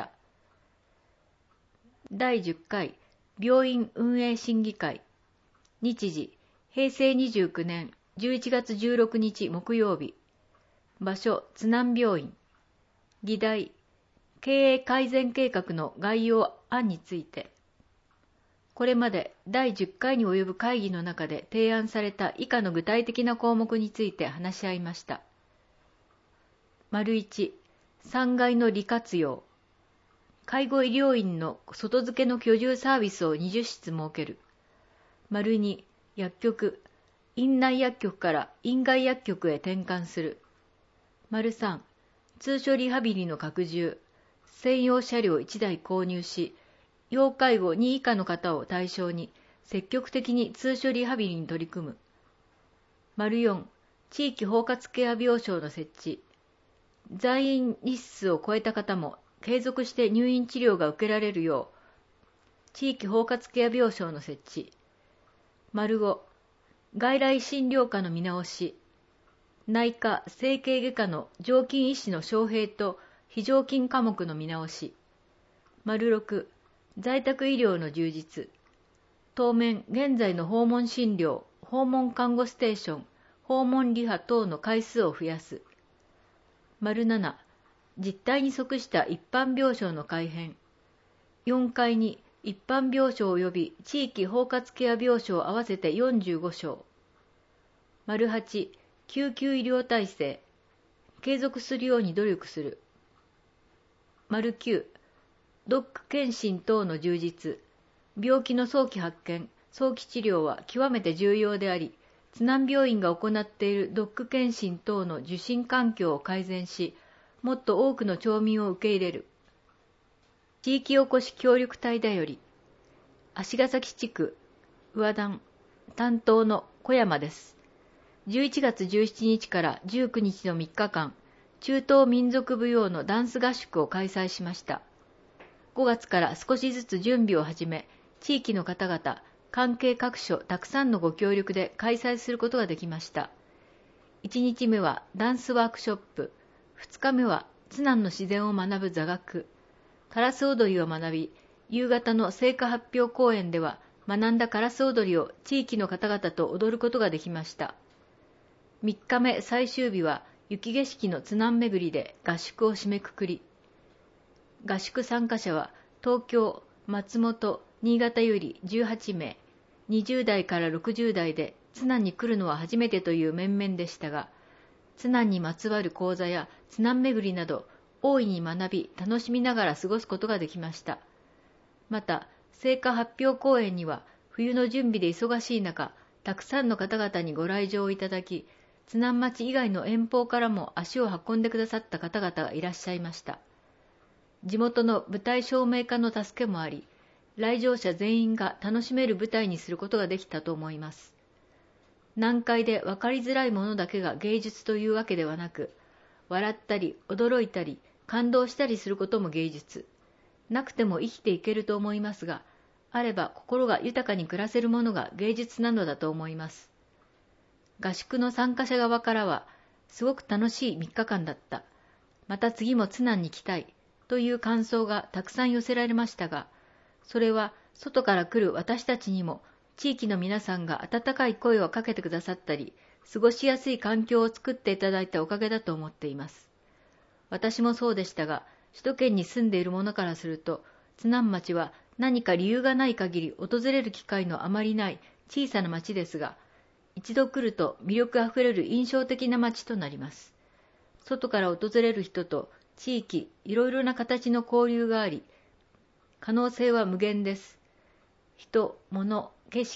だいじゅっかい病院運営審議会、日時へいせいにじゅうきゅうねんじゅういちがつじゅうろくにち木曜日、場所津南病院、議題経営改善計画の概要案について、これまでだいじゅっかいに及ぶ会議の中で提案された以下の具体的な項目について話し合いました。いち、さんがいの利活用。介護医療院の外付けの居住サービスをにじゅっしつ設ける。に、薬局。院内薬局から院外薬局へ転換する。さん、通所リハビリの拡充。専用車両いちだい購入し、要介護にいかの方を対象に積極的に通所リハビリに取り組む。よん、地域包括ケア病床の設置。在院日数を超えた方も継続して入院治療が受けられるよう、地域包括ケア病床の設置。ご、外来診療科の見直し。内科・整形外科の常勤医師の招聘と非常勤科目の見直し。ろく、在宅医療の充実。当面、現在の訪問診療、訪問看護ステーション、訪問リハ等の回数を増やす。なな、実態に即した一般病床の改編。よんかいに一般病床及び地域包括ケア病床合わせてよんじゅうごしょう。はち、救急医療体制。継続するように努力する。きゅう、ドック検診等の充実。病気の早期発見、早期治療は極めて重要であり、津南病院が行っているドック検診等の受診環境を改善し、もっと多くの町民を受け入れる。地域おこし協力隊だより、足ヶ崎地区、上段、担当の小山です。じゅういちがつじゅうしちにちからじゅうくにちのみっかかん、中東民族舞踊のダンス合宿を開催しました。ごがつから少しずつ準備を始め、地域の方々、関係各所たくさんのご協力で開催することができました。いちにちめはダンスワークショップ、ふつかめは津南の自然を学ぶ座学、カラス踊りを学び、夕方の成果発表公演では学んだカラス踊りを地域の方々と踊ることができました。みっかめ最終日は雪景色の津南巡りで合宿を締めくくり、合宿参加者は東京、松本、新潟よりじゅうはちめい、にじゅうだいからろくじゅうだいで津南に来るのは初めてという面々でしたが、津南にまつわる講座や津南巡りなど大いに学び楽しみながら過ごすことができました。また、成果発表公演には冬の準備で忙しい中、たくさんの方々にご来場いただき、津南町以外の遠方からも足を運んでくださった方々がいらっしゃいました。地元の舞台照明家の助けもあり、来場者全員が楽しめる舞台にすることができたと思います。難解で分かりづらいものだけが芸術というわけではなく、笑ったり驚いたり感動したりすることも芸術。なくても生きていけると思いますが、あれば心が豊かに暮らせるものが芸術なのだと思います。合宿の参加者側からは、すごく楽しいみっかかんだった。また次も津南に来たい。という感想がたくさん寄せられましたが、それは外から来る私たちにも地域の皆さんが温かい声をかけてくださったり、過ごしやすい環境を作っていただいたおかげだと思っています。私もそうでしたが、首都圏に住んでいる者からすると、津南町は何か理由がない限り訪れる機会のあまりない小さな町ですが、一度来ると魅力あふれる印象的な町となります。外から訪れる人と地域、いろいろな形の交流があり、可能性は無限です。人、物、景色、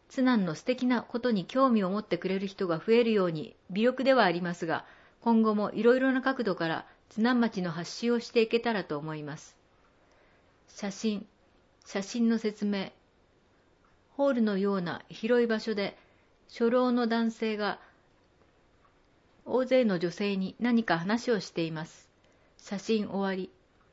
津南の素敵なことに興味を持ってくれる人が増えるように微力ではありますが、今後もいろいろな角度から津南町の発信をしていけたらと思います。写真、写真の説明。ホールのような広い場所で、初老の男性が大勢の女性に何か話をしています。写真終わり。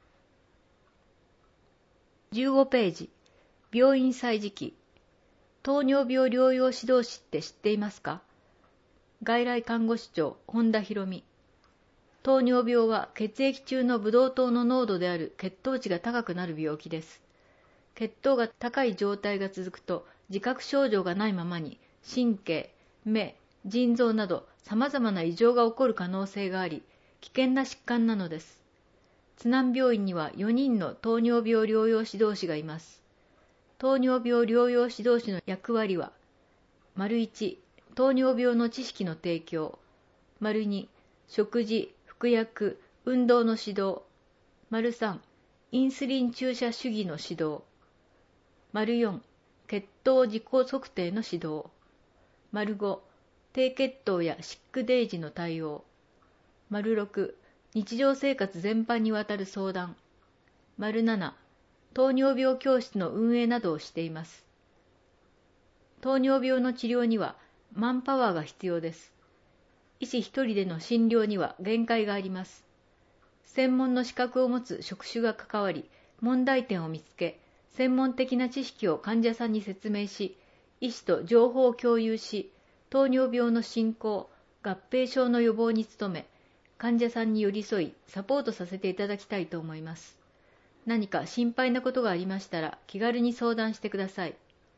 じゅうごページ。病院歳時記。糖尿病療養指導士って知っていますか？外来看護師長、本田博美。糖尿病は血液中のブドウ糖の濃度である血糖値が高くなる病気です。血糖が高い状態が続くと、自覚症状がないままに神経、目、腎臓など様々な異常が起こる可能性があり、危険な疾患なのです。津南病院にはよにんの糖尿病療養指導士がいます。糖尿病療養指導士の役割は、いち、糖尿病の知識の提供。に、食事、服薬、運動の指導。さん、インスリン注射主義の指導。よん、血糖自己測定の指導。ご、低血糖やシックデイジの対応。ろく、日常生活全般にわたる相談。なな、糖尿病教室の運営などをしています。糖尿病の治療にはマンパワーが必要です。医師一人での診療には限界があります。専門の資格を持つ職種が関わり、問題点を見つけ、専門的な知識を患者さんに説明し、医師と情報を共有し、糖尿病の進行、合併症の予防に努め、患者さんに寄り添い、サポートさせていただきたいと思います。何か心配なことがありましたら、気軽に相談してください。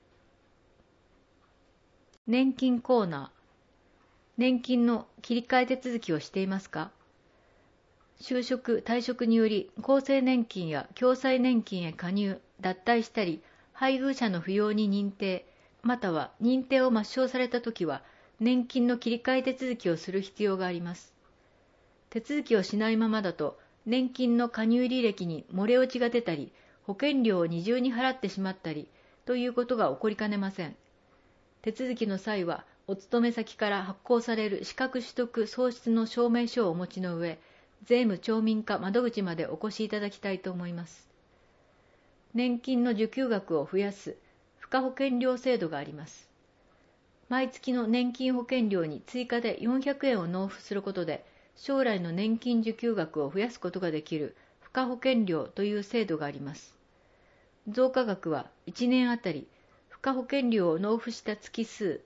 年金コーナー。年金の切り替え手続きをしていますか？就職・退職により厚生年金や共済年金へ加入・脱退したり、配偶者の扶養に認定、または認定を抹消されたときは、年金の切り替え手続きをする必要があります。手続きをしないままだと、年金の加入履歴に漏れ落ちが出たり、保険料を二重に払ってしまったり、ということが起こりかねません。手続きの際は、お勤め先から発行される資格取得創出の証明書をお持ちの上、税務町民課窓口までお越しいただきたいと思います。年金の受給額を増やす付加保険料制度があります。毎月の年金保険料に追加でよんひゃくえんを納付することで、将来の年金受給額を増やすことができる付加保険料という制度があります。増加額はいちねんあたり付加保険料を納付した月数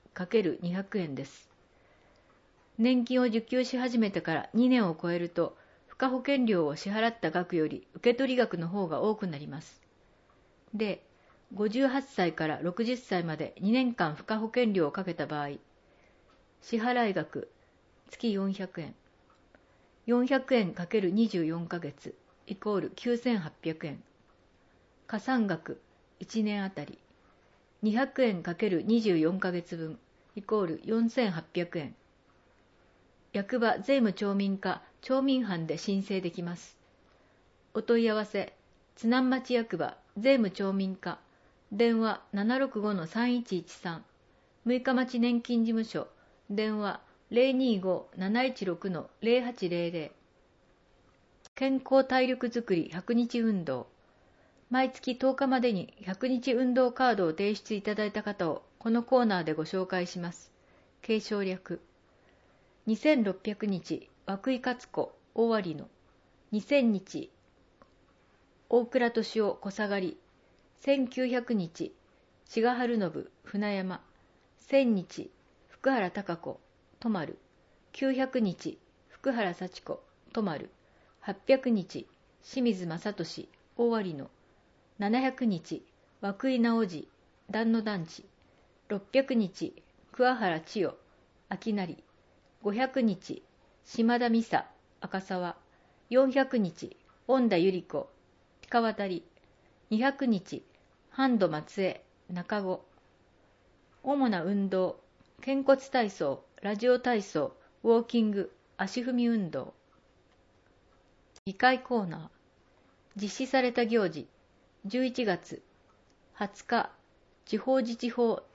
×にひゃくえんです。年金を受給し始めてからにねんを超えると、付加保険料を支払った額より受取額の方が多くなります。で、ごじゅうはっさいからろくじゅっさいまでにねんかん付加保険料をかけた場合、支払い額月よんひゃくえん。よんひゃくえん ×にじゅうよん ヶ月イコールきゅうせんはっぴゃくえん。加算額いちねんあたりにひゃくえん ×にじゅうよん ヶ月分イコールよんせんはっぴゃくえん。役場税務町民課町民班で申請できます。お問い合わせ、津南町役場税務町民課、電話 ななろくごのさんいちいちさん、六日町年金事務所、電話 ゼロにごなないちろくのゼロはちゼロゼロ。健康体力づくりひゃくにち運動。毎月とおかまでにひゃくにち運動カードを提出いただいた方をこのコーナーでご紹介します。継承略。にせんろっぴゃくにち涌井勝子大割の、にせんにち大倉敏夫小下がり、せんきゅうひゃくにち志賀春信船山、せんにち福原孝子泊まる、きゅうひゃくにち福原幸子泊まる、はっぴゃくにち清水正俊大割の、ななひゃくにち涌井直次壇野団地、ろっぴゃくにち桑原千代秋成、ごひゃくにち島田美沙赤沢、よんひゃくにち恩田百合子近渡り、にひゃくにち半戸松江中子。主な運動、肩骨体操、ラジオ体操、ウォーキング、足踏み運動。議会コーナー。実施された行事、じゅういちがつはつか地方自治法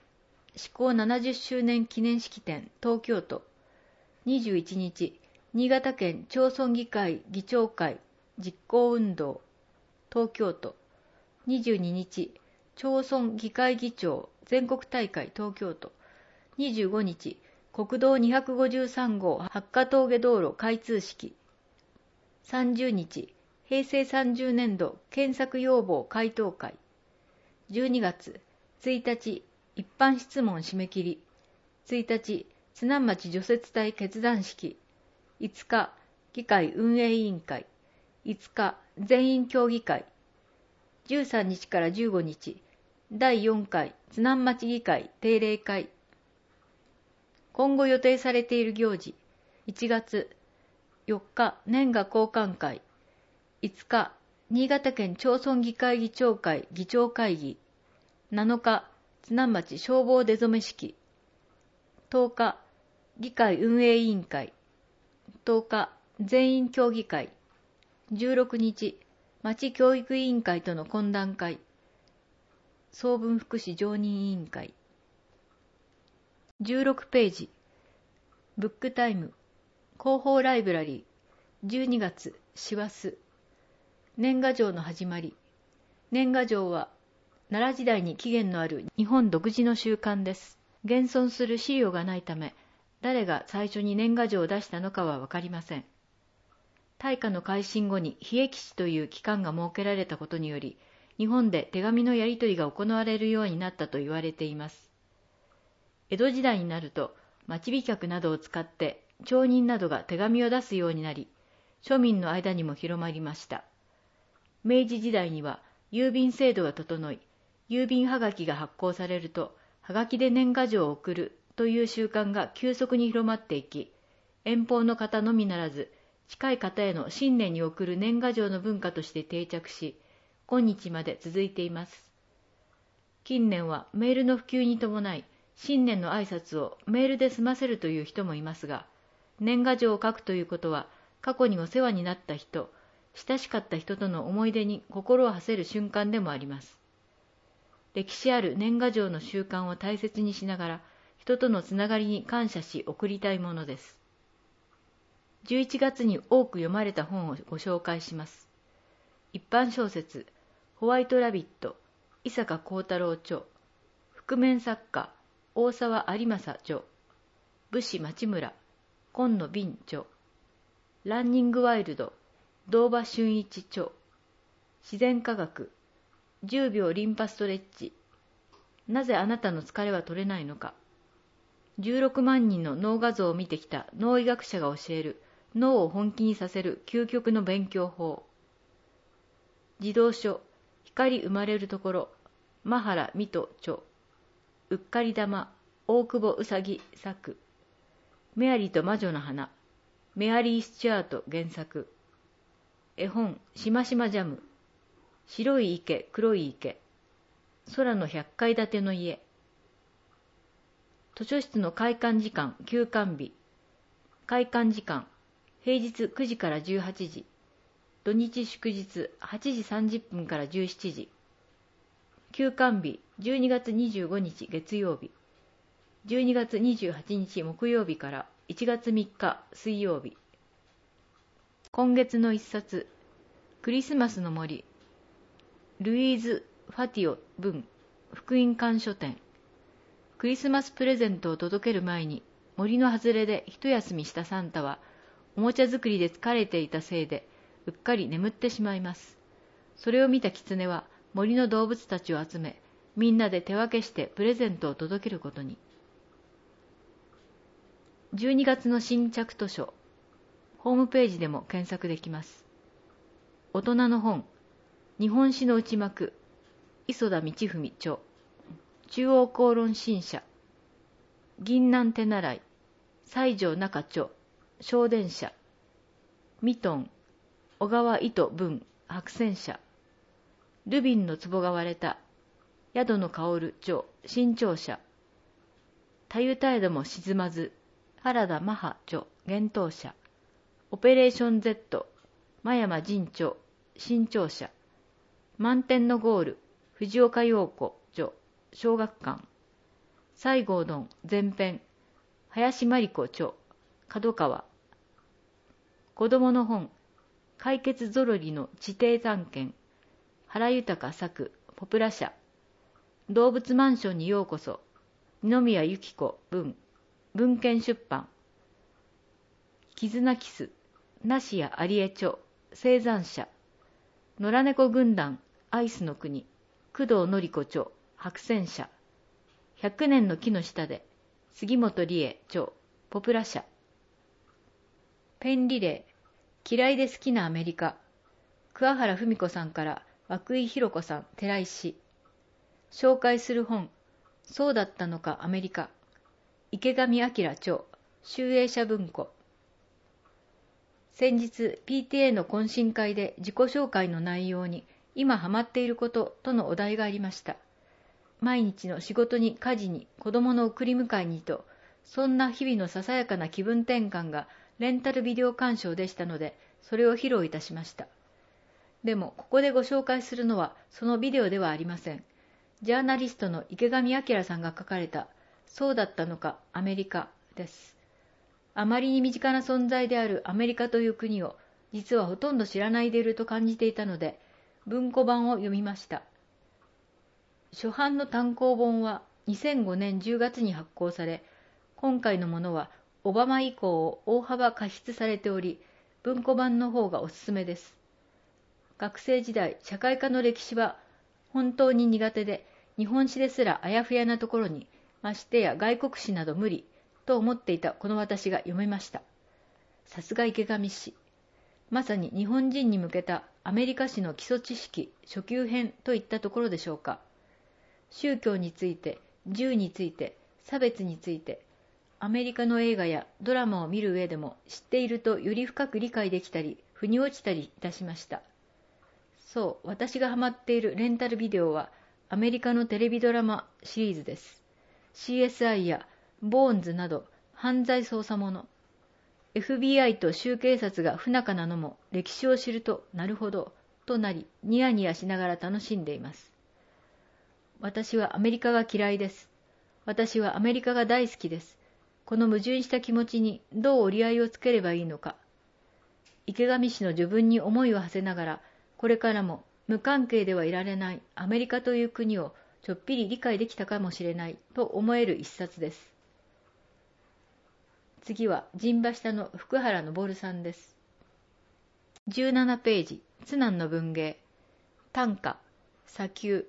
施行ななじゅっしゅうねん記念式典東京都。にじゅういちにち、新潟県町村議会議長会実行運動東京都。にじゅうににち、町村議会議長全国大会東京都。にじゅうごにち、国道にひゃくごじゅうさんごう八ヶ峠道路開通式。さんじゅうにち、へいせいさんじゅうねんど検索要望回答会。じゅうにがつついたち、一般質問締め切り。ついたち、津南町除雪隊決断式。いつか、議会運営委員会。いつか、全員協議会。じゅうさんにちからじゅうごにち、だいよんかい津南町議会定例会。今後予定されている行事。いちがつよっか、年賀交換会。いつか、新潟県町村議会議長会議長会議。なのか、津南町消防出初め式。とおか、議会運営委員会。とおか、全員協議会。じゅうろくにち、町教育委員会との懇談会。総文福祉常任委員会。じゅうろくページ。ブックタイム。広報ライブラリー。じゅうにがつ、師走。年賀状の始まり。年賀状は、奈良時代に起源のある日本独自の習慣です。現存する資料がないため、誰が最初に年賀状を出したのかはわかりません。大化の改新後に比役史という機関が設けられたことにより、日本で手紙のやり取りが行われるようになったと言われています。江戸時代になると、町飛脚などを使って町人などが手紙を出すようになり、庶民の間にも広まりました。明治時代には郵便制度が整い、郵便はがきが発行されると、はがきで年賀状を送るという習慣が急速に広まっていき、遠方の方のみならず、近い方への新年に送る年賀状の文化として定着し、今日まで続いています。近年はメールの普及に伴い、新年の挨拶をメールで済ませるという人もいますが、年賀状を書くということは、過去にお世話になった人、親しかった人との思い出に心を馳せる瞬間でもあります。歴史ある年賀状の習慣を大切にしながら、人とのつながりに感謝し送りたいものです。じゅういちがつに多く読まれた本をご紹介します。一般小説、ホワイトラビット、伊坂幸太郎著、覆面作家、大沢有正著、武士町村、今野敏著、ランニングワイルド、堂場俊一著、自然科学、じゅうびょうリンパストレッチ、なぜあなたの疲れは取れないのか、じゅうろくまんにんの脳画像を見てきた脳医学者が教える脳を本気にさせる究極の勉強法、児童書、光生まれるところ、真原美斗著、うっかり玉、大久保うさぎ作、メアリーと魔女の花、メアリー・スチュアート原作、絵本、しましまジャム、白い池、黒い池、空の百階建ての家、図書室の開館時間、休館日、開館時間、平日くじからじゅうはちじ、土日祝日はちじさんじゅっぷんからじゅうしちじ、休館日じゅうにがつにじゅうごにち月曜日、じゅうにがつにじゅうはちにち木曜日からいちがつみっか水曜日。今月の一冊、クリスマスの森、ルイーズ・ファティオ文、福音館書店。クリスマスプレゼントを届ける前に、森の外れで一休みしたサンタは、おもちゃ作りで疲れていたせいで、うっかり眠ってしまいます。それを見た狐は、森の動物たちを集め、みんなで手分けしてプレゼントを届けることに。じゅうにがつの新着図書、ホームページでも検索できます。大人の本、日本史の内幕、磯田道文著、中央公論新社、銀南手習い、西条中著、小電社、ミトン、小川糸文、白泉社、ルビンの壺が割れた、宿の香る著、新潮社、たゆたえども沈まず、原田マハ著、幻冬社、オペレーション Z、真山仁著、新潮社、満天のゴール、藤岡陽子著、小学館、 西郷どん前編、林真理子著、角川。子供の本、解決ぞろりの地底探検、原豊作、ポプラ社。動物マンションにようこそ、二宮由紀子文、文献出版。絆キス、梨谷有江著、生産者。野良猫軍団、アイスの国、工藤典子著、白泉社。百年の木の下で、杉本理恵著、ポプラ社。ペンリレー、嫌いで好きなアメリカ。桑原文子さんから涌井弘子さん、寺石。紹介する本、そうだったのかアメリカ。池上彰著、集英社文庫。先日 ピーティーエー の懇親会で自己紹介の内容に今ハマっていることとのお題がありました。毎日の仕事に家事に子供の送り迎えにと、そんな日々のささやかな気分転換がレンタルビデオ鑑賞でしたので、それを披露いたしました。でもここでご紹介するのはそのビデオではありません。ジャーナリストの池上彰さんが書かれたそうだったのかアメリカです。あまりに身近な存在であるアメリカという国を実はほとんど知らないでいると感じていたので、文庫版を読みました。初版の単行本はにせんごねんじゅうがつに発行され、今回のものはオバマ以降を大幅加筆されており、文庫版の方がおすすめです。学生時代、社会科の歴史は本当に苦手で、日本史ですらあやふやなところに、ましてや外国史など無理と思っていたこの私が読めました。さすが池上氏。まさに日本人に向けたアメリカ史の基礎知識初級編といったところでしょうか。宗教について、銃について、差別について、アメリカの映画やドラマを見る上でも知っているとより深く理解できたり、腑に落ちたりいたしました。そう、私がハマっているレンタルビデオはアメリカのテレビドラマシリーズです。シーエスアイ やボーンズなど犯罪捜査もの。エフビーアイ と州警察が不仲なのも歴史を知るとなるほどとなり、ニヤニヤしながら楽しんでいます。私はアメリカが嫌いです。私はアメリカが大好きです。この矛盾した気持ちにどう折り合いをつければいいのか。池上氏の序文に思いを馳せながら、これからも無関係ではいられないアメリカという国をちょっぴり理解できたかもしれないと思える一冊です。次は陣馬下の福原昇さんです。じゅうななページ、津南の文芸。短歌、砂丘。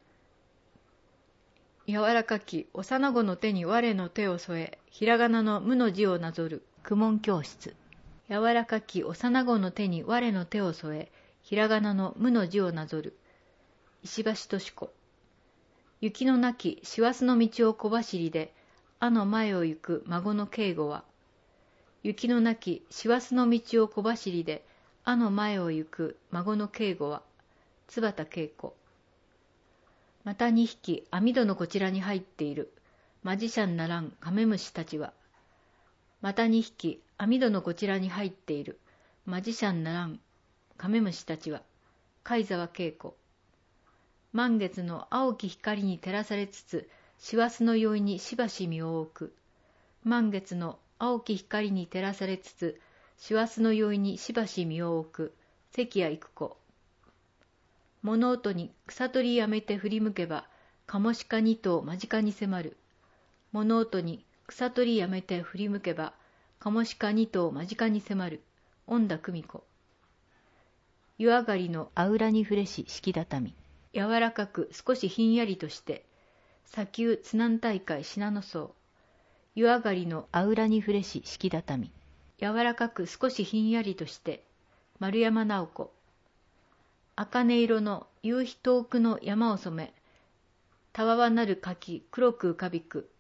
柔らかき幼子の手に我の手を添え、ひらがなの無の字をなぞる苦悶教室。柔らかき幼子の手に我の手を添え、ひらがなの無の字をなぞる石橋敏子。雪のなき師走の道を小走りで、あの前を行く孫の敬語は。雪のなき師走の道を小走りで、あの前を行く孫の敬語は。津畑恵子。またにひき網戸のこちらに入っているマジシャンならんカメムシたちは。またにひき網戸のこちらに入っているマジシャンならんカメムシたちは。貝沢恵子。満月の青き光に照らされつつ、師走の宵にしばし身を置く。満月の青き光に照らされつつ、師走の宵にしばし身を置く。関谷育子。物音に草取りやめて振り向けば、カモシカに頭間近に迫る。物音に草取りやめて振り向けば、カモシカに頭間近に迫る。恩田久美子。湯上がりのあうらに触れし敷畳。柔らかく少しひんやりとして、砂丘津南大会信濃荘。湯上がりのあうらに触れし敷畳。柔らかく少しひんやりとして、丸山直子。茜色の夕日遠くの山を染め、たわわなる柿黒く浮かびく。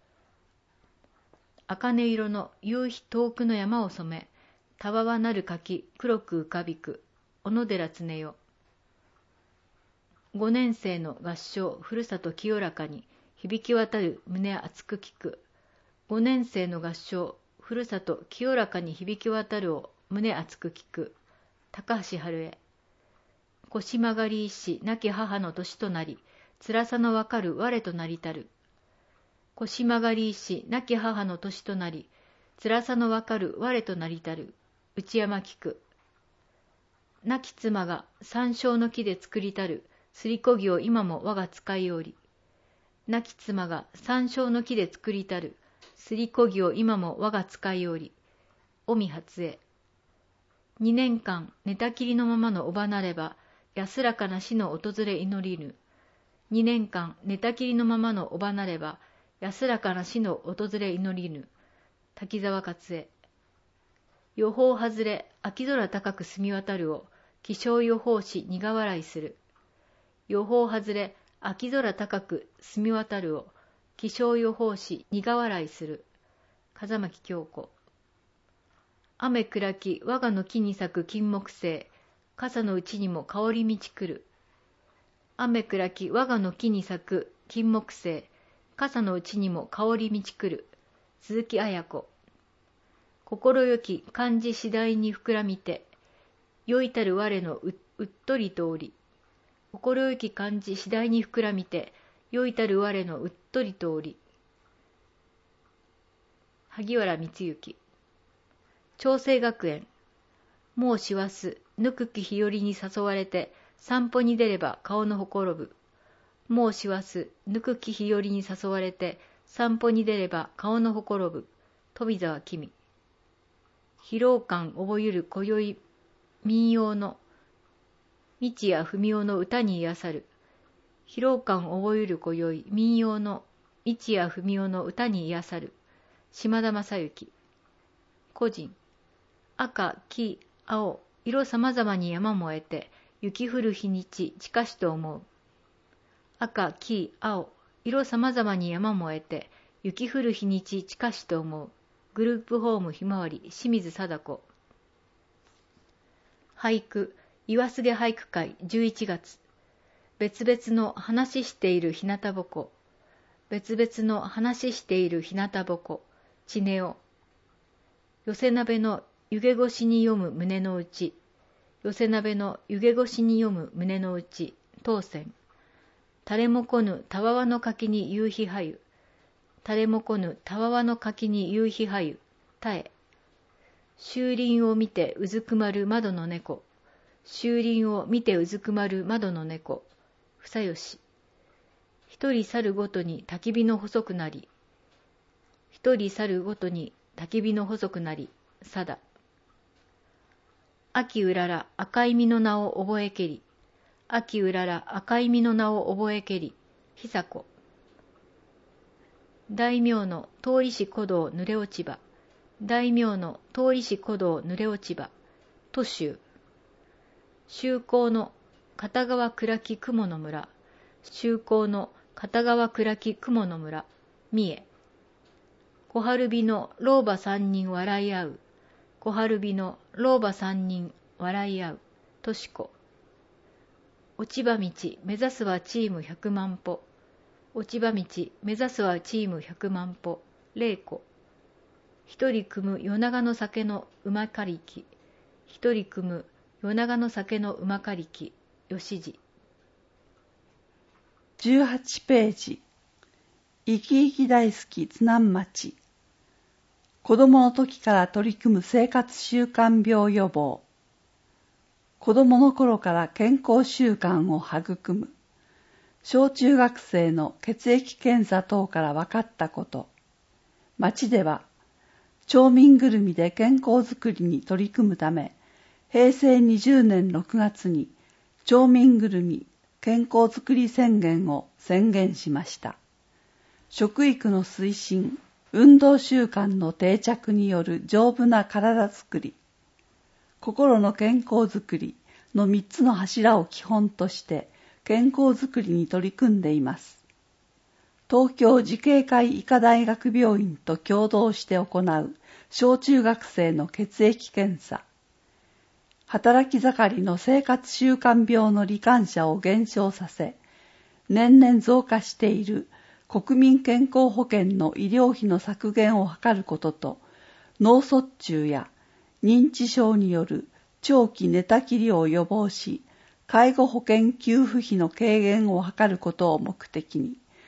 茜色の夕日遠くの山を染め、たわわなる柿黒く浮かびく。小野寺常世。五年生の合唱ふるさと清らかに響き渡る胸熱く聞く。五年生の合唱ふるさと清らかに響き渡るを胸熱く聞く。高橋春江。腰曲がり石亡き母の年となり、辛さのわかる我となりたる。 腰曲がり石亡き母の年となり、辛さのわかる我となりたる、内山菊。亡き妻が山椒の木で作りたる、すりこぎを今も我が使いおり。亡き妻が山椒の木で作りたる、すりこぎを今も我が使いおり。尾身初江。二年間寝たきりのままのおばなれば、安らかな死の訪れ祈りぬ。二年間寝たきりのままのおばなれば、安らかな死の訪れ祈りぬ。滝沢勝恵。予報外れ、秋空高く澄み渡るを、気象予報士苦笑いする。予報外れ、秋空高く澄み渡るを、気象予報士苦笑いする。風巻京子。雨暗き我がの木に咲く金木犀、傘のうちにも香り満ち来る。雨暗き我がの木に咲く金木犀、傘のうちにも香り満ち来る。鈴木綾子。心よき漢字次第に膨らみて、よいたる我の う, うっとりとおり。心よき漢字次第に膨らみて、よいたる我のうっとりとおり。萩原光之。長生学園。もう師走、ぬくき日和に誘われて、散歩に出れば顔のほころぶ。もう師走、ぬくき日和に誘われて、散歩に出れば顔のほころぶ。飛沢きみ。疲労感覚ゆる今宵民謡の道谷文雄の歌に癒さる。疲労感覚ゆる今宵民謡の道谷文雄の歌に癒さる。島田正幸。個人。赤、黄、青、色さまざまに山燃えて、雪降る日にち近しと思う。赤、黄、青、色さまざまに山燃えて、雪降る日にち近しと思う。グループホームひまわり清水貞子。俳句岩菅俳句会じゅういちがつ。別々の話している日向ぼこ。別々の話している日向ぼこ。ちねお。寄せ鍋の湯気越しに読む胸の内。寄せ鍋の湯気越しに読む胸の内。当選。誰も来ぬたわわの柿に夕日はゆ。誰も来ぬたわわの柿に夕日はゆ。たえ。秋林を見てうずくまる窓の猫。秋林を見てうずくまる窓の猫。房吉。一人去るごとに焚き火の細くなり。一人去るごとに焚き火の細くなり。さだ。秋うらら赤い実の名を覚えけり。秋うらら赤い実の名を覚えけり。ひさこ。大名の通りし古道濡れ落ち葉。大名の通りし古道濡れ落ち葉。都州。周公の片側暗き雲の村。周公の片側暗き雲の村。三重。小春日の老婆三人笑い合う。小春日の老婆三人笑い合う。としこ。落ち葉道目指すはチーム百万歩。落ち葉道目指すはチーム百万歩。玲子。一人組む夜長の酒の馬刈り機。一人組む夜長の酒の馬刈り機。吉次。 じゅうはちページ。生き生き大好き津南町。子供の時から取り組む生活習慣病予防。子供の頃から健康習慣を育む。小中学生の血液検査等から分かったこと。町では、町民ぐるみで健康づくりに取り組むため、へいせいにじゅうねんろくがつに町民ぐるみ健康づくり宣言を宣言しました。食育の推進、運動習慣の定着による丈夫な体づくり、心の健康づくりのみっつの柱を基本として健康づくりに取り組んでいます。東京慈恵会医科大学病院と共同して行う小中学生の血液検査、働き盛りの生活習慣病の罹患者を減少させ、年々増加している国民健康保険の医療費の削減を図ることと、脳卒中や認知症による長期寝たきりを予防し、介護保険給付費の軽減を図ることを目的に、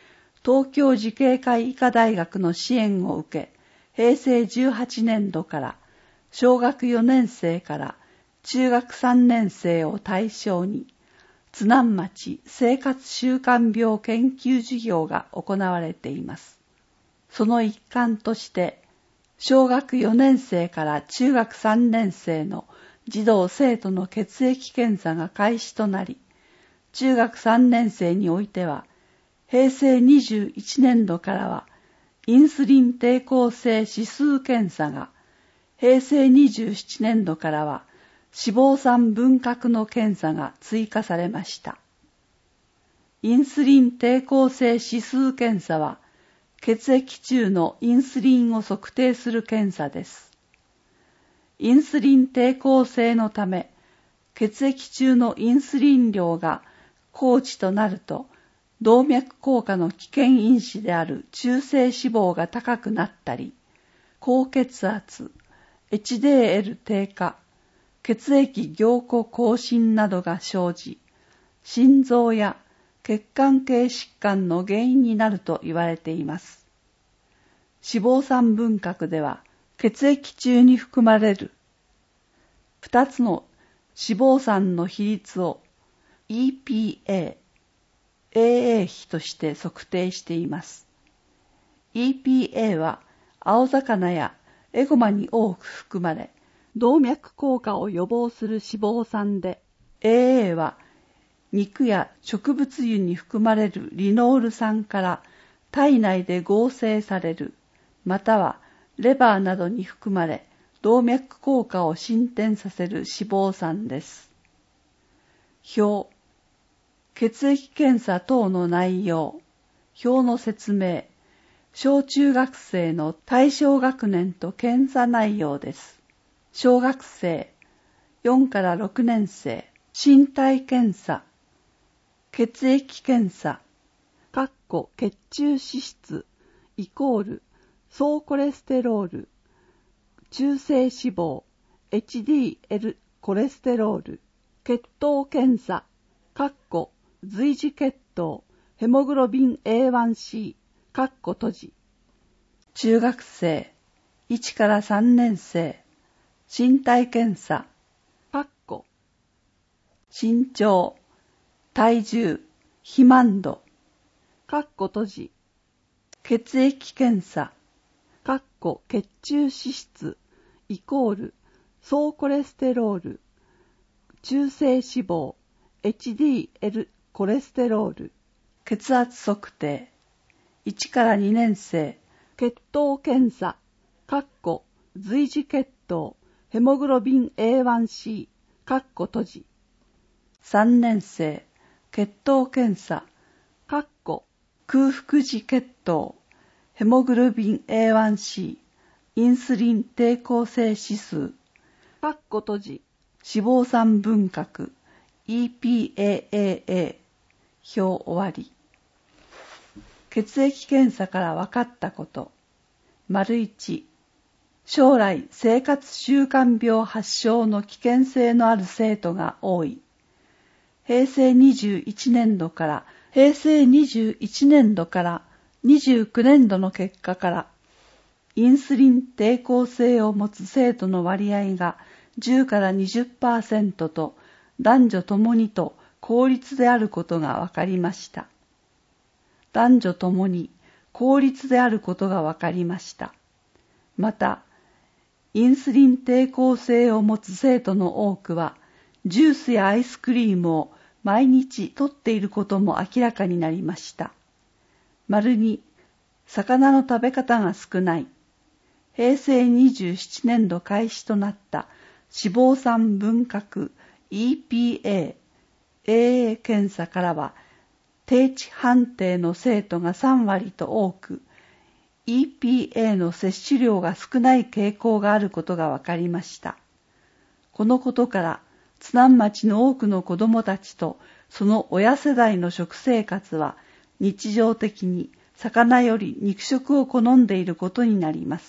東京慈恵会医科大学の支援を受け、平成じゅうはちねんどから小学よねん生から中学さんねん生を対象に、津南町生活習慣病研究事業が行われています。その一環として、小学よねん生から中学さんねん生の児童生徒の血液検査が開始となり、中学さんねん生においては、平成にじゅういちねんどからは、インスリン抵抗性指数検査が、平成にじゅうななねんどからは、脂肪酸分殻の検査が追加されました。インスリン抵抗性指数検査は、血液中のインスリンを測定する検査です。インスリン抵抗性のため、血液中のインスリン量が高値となると、動脈硬化の危険因子である中性脂肪が高くなったり、高血圧、エイチディーエル 低下、血液凝固更新などが生じ、心臓や血管系疾患の原因になると言われています。脂肪酸分殻では、血液中に含まれるふたつの脂肪酸の比率を イーピーエー、エーエー 比として測定しています。イーピーエー は青魚やエゴマに多く含まれ、動脈硬化を予防する脂肪酸で、エーエー は肉や植物油に含まれるリノール酸から体内で合成される、またはレバーなどに含まれ、動脈硬化を進展させる脂肪酸です。表、血液検査等の内容、表の説明、小中学生の対象学年と検査内容です。小学生、よんからろくねん生、身体検査、血液検査、括弧血中脂質、イコール、総コレステロール、中性脂肪、エイチディーエル コレステロール、血糖検査、括弧随時血糖、ヘモグロビン エーワンシー、括弧閉じ。中学生、いちからさんねん生、身体検査、括弧身長、体重、肥満度、括弧閉じ。血液検査、括弧血中脂質、イコール、総コレステロール、中性脂肪、エイチディーエル コレステロール、血圧測定、いちからにねん生、血糖検査、括弧随時血糖、ヘモグロビン エーワンシー、括弧閉じ。さんねん生、血糖検査、括弧空腹時血糖、ヘモグロビン エーワンシー、インスリン抵抗性指数、括弧閉じ、脂肪酸分殻、イーピーエーエーエー、表終わり。血液検査から分かったこと。丸いち、将来生活習慣病発症の危険性のある生徒が多い。平成にじゅういちねんどから平成にじゅういちねんどからにじゅうきゅうねんどの結果から、インスリン抵抗性を持つ生徒の割合がじゅうからにじゅっパーセントと男女ともにと効率であることが分かりました。男女ともに効率であることが分かりました。また、インスリン抵抗性を持つ生徒の多くは、ジュースやアイスクリームを毎日摂っていることも明らかになりました。丸に、魚の食べ方が少ない。平成にじゅうななねんど開始となった脂肪酸分殻 イーピーエー、エーエー 検査からは、低値判定の生徒がさんわりと多く、イーピーエー の摂取量が少ない傾向があることが分かりました。このことから、津南町の多くの子どもたちとその親世代の食生活は日常的に魚より肉食を好んでいることになります。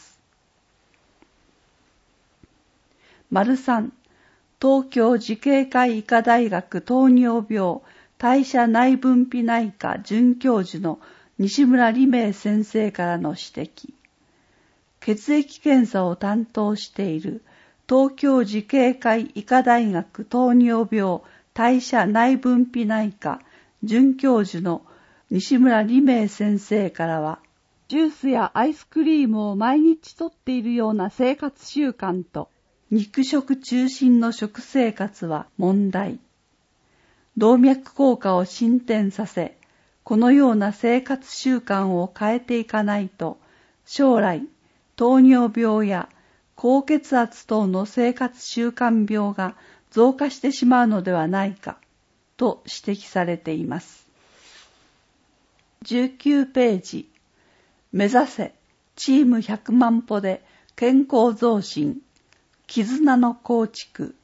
丸さん、東京慈恵会医科大学糖尿病代謝内分泌内科准教授の西村理明先生からの指摘。血液検査を担当している東京慈恵会医科大学糖尿病代謝内分泌内科准教授の西村理明先生からは、ジュースやアイスクリームを毎日とっているような生活習慣と肉食中心の食生活は問題。動脈硬化を進展させ、このような生活習慣を変えていかないと、将来、糖尿病や高血圧等の生活習慣病が増加してしまうのではないか、と指摘されています。じゅうきゅうページ、目指せチームひゃくまん歩で健康増進、絆の構築。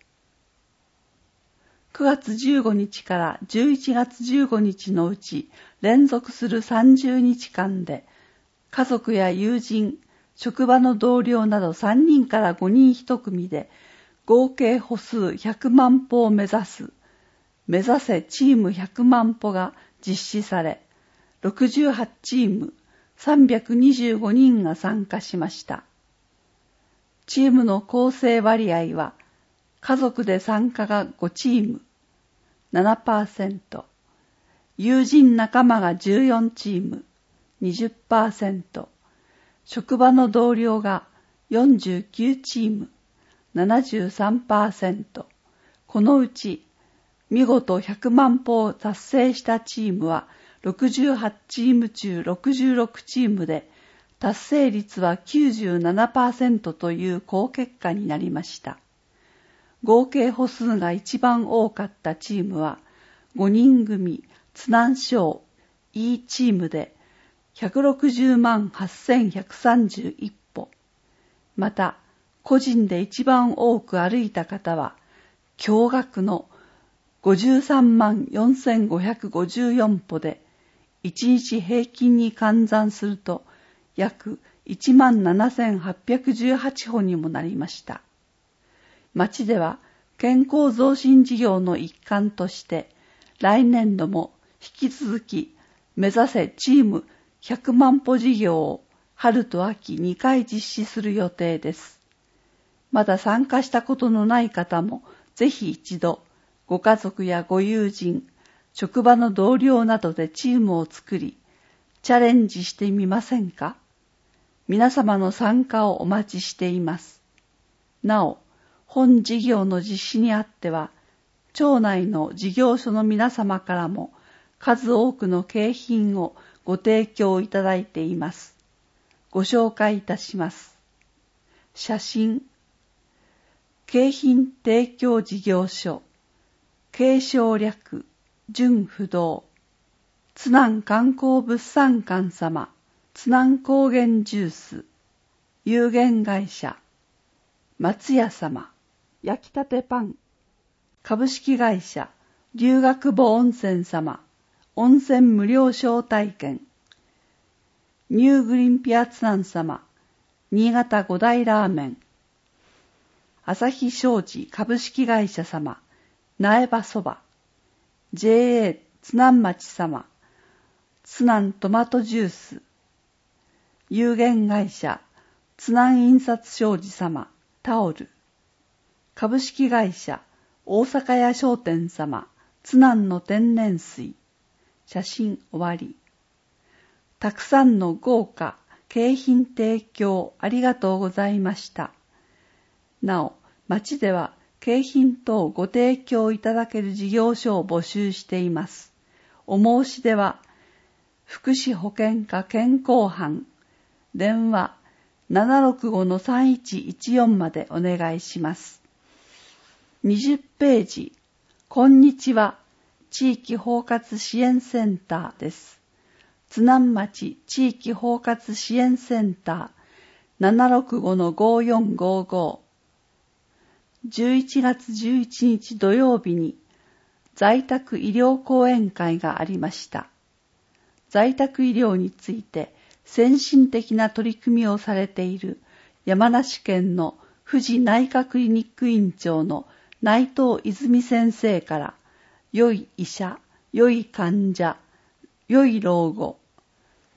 くがつじゅうごにちからじゅういちがつじゅうごにちのうち連続するさんじゅうにちかんで、家族や友人、職場の同僚などさんにんからごにんいち組で合計歩数ひゃくまん歩を目指す、目指せチームひゃくまん歩が実施され、ろくじゅうはちチームさんびゃくにじゅうごにんが参加しました。チームの構成割合は、家族で参加がごチーム ななパーセント、友人仲間がじゅうよんチーム にじゅっパーセント、職場の同僚がよんじゅうきゅうチーム ななじゅうさんパーセント、このうち見事ひゃくまん歩を達成したチームはろくじゅうはちチーム中ろくじゅうろくチームで、達成率は きゅうじゅうななパーセント という好結果になりました。合計歩数が一番多かったチームはごにん組津南省 E チームでひゃくろくじゅうまんはっせんひゃくさんじゅういち歩。また、個人で一番多く歩いた方は驚愕のごじゅうさんまんよんせんごひゃくごじゅうよん歩で、いちにち平均に換算すると約いちまんななせんはっぴゃくじゅうはち歩にもなりました。町では健康増進事業の一環として、来年度も引き続き目指せチームひゃくまん歩事業を春と秋にかい実施する予定です。まだ参加したことのない方もぜひ一度、ご家族やご友人、職場の同僚などでチームを作り、チャレンジしてみませんか？皆様の参加をお待ちしています。なお、本事業の実施にあっては、町内の事業所の皆様からも数多くの景品をご提供いただいています。ご紹介いたします。写真、景品提供事業所、継承略、準不動、津南観光物産館様、津南高原ジュース、有限会社、松屋様、焼きたてパン、株式会社、龍学母温泉様、温泉無料招待券、ニューグリンピア津南様、新潟五大ラーメン、朝日商事株式会社様、苗場そば、ジェーエー 津南町様、津南トマトジュース、有限会社、津南印刷商事様、タオル、株式会社、大阪屋商店様、津南の天然水、写真終わり。たくさんの豪華景品提供ありがとうございました。なお、町では景品等ご提供いただける事業所を募集しています。お申し出は、福祉保健課健康班、電話 ななろくごのさんいちいちよん までお願いします。にじゅっページ、こんにちは、地域包括支援センターです。津南町地域包括支援センター ななろくごのごよんごご、じゅういちがつじゅういちにち土曜日に在宅医療講演会がありました。在宅医療について先進的な取り組みをされている山梨県の富士内科クリニック院長の内藤泉先生から、良い医者、良い患者、良い老後、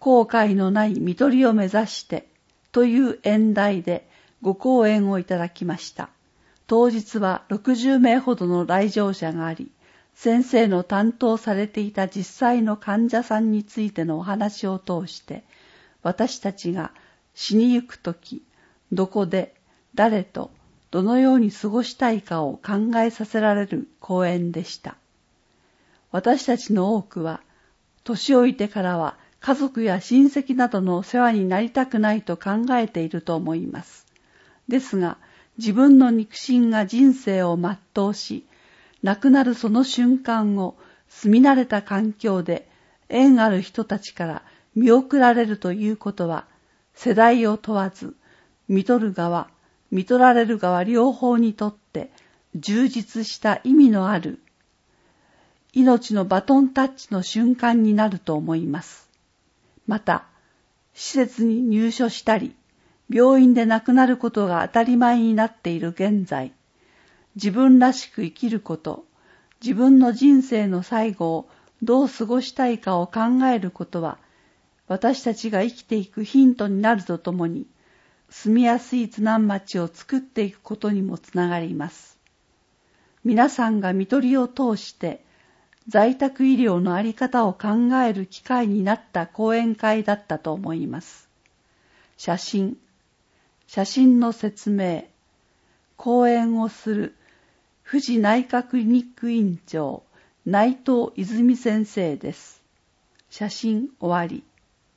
後悔のない看取りを目指してという演題でご講演をいただきました。当日はろくじゅうめいほどの来場者があり、先生の担当されていた実際の患者さんについてのお話を通して、私たちが死にゆくとき、どこで、誰と、どのように過ごしたいかを考えさせられる講演でした。私たちの多くは、年老いてからは家族や親戚などの世話になりたくないと考えていると思います。ですが、自分の肉親が人生を全うし、亡くなるその瞬間を住み慣れた環境で縁ある人たちから見送られるということは、世代を問わず、見取る側、見取られる側両方にとって充実した意味のある命のバトンタッチの瞬間になると思います。また、施設に入所したり、病院で亡くなることが当たり前になっている現在、自分らしく生きること、自分の人生の最後をどう過ごしたいかを考えることは、私たちが生きていくヒントになるとともに、住みやすい津南町を作っていくことにもつながります。皆さんが看取りを通して、在宅医療のあり方を考える機会になった講演会だったと思います。写真、写真の説明、講演をする富士内科クリニック院長内藤泉先生です。写真終わり。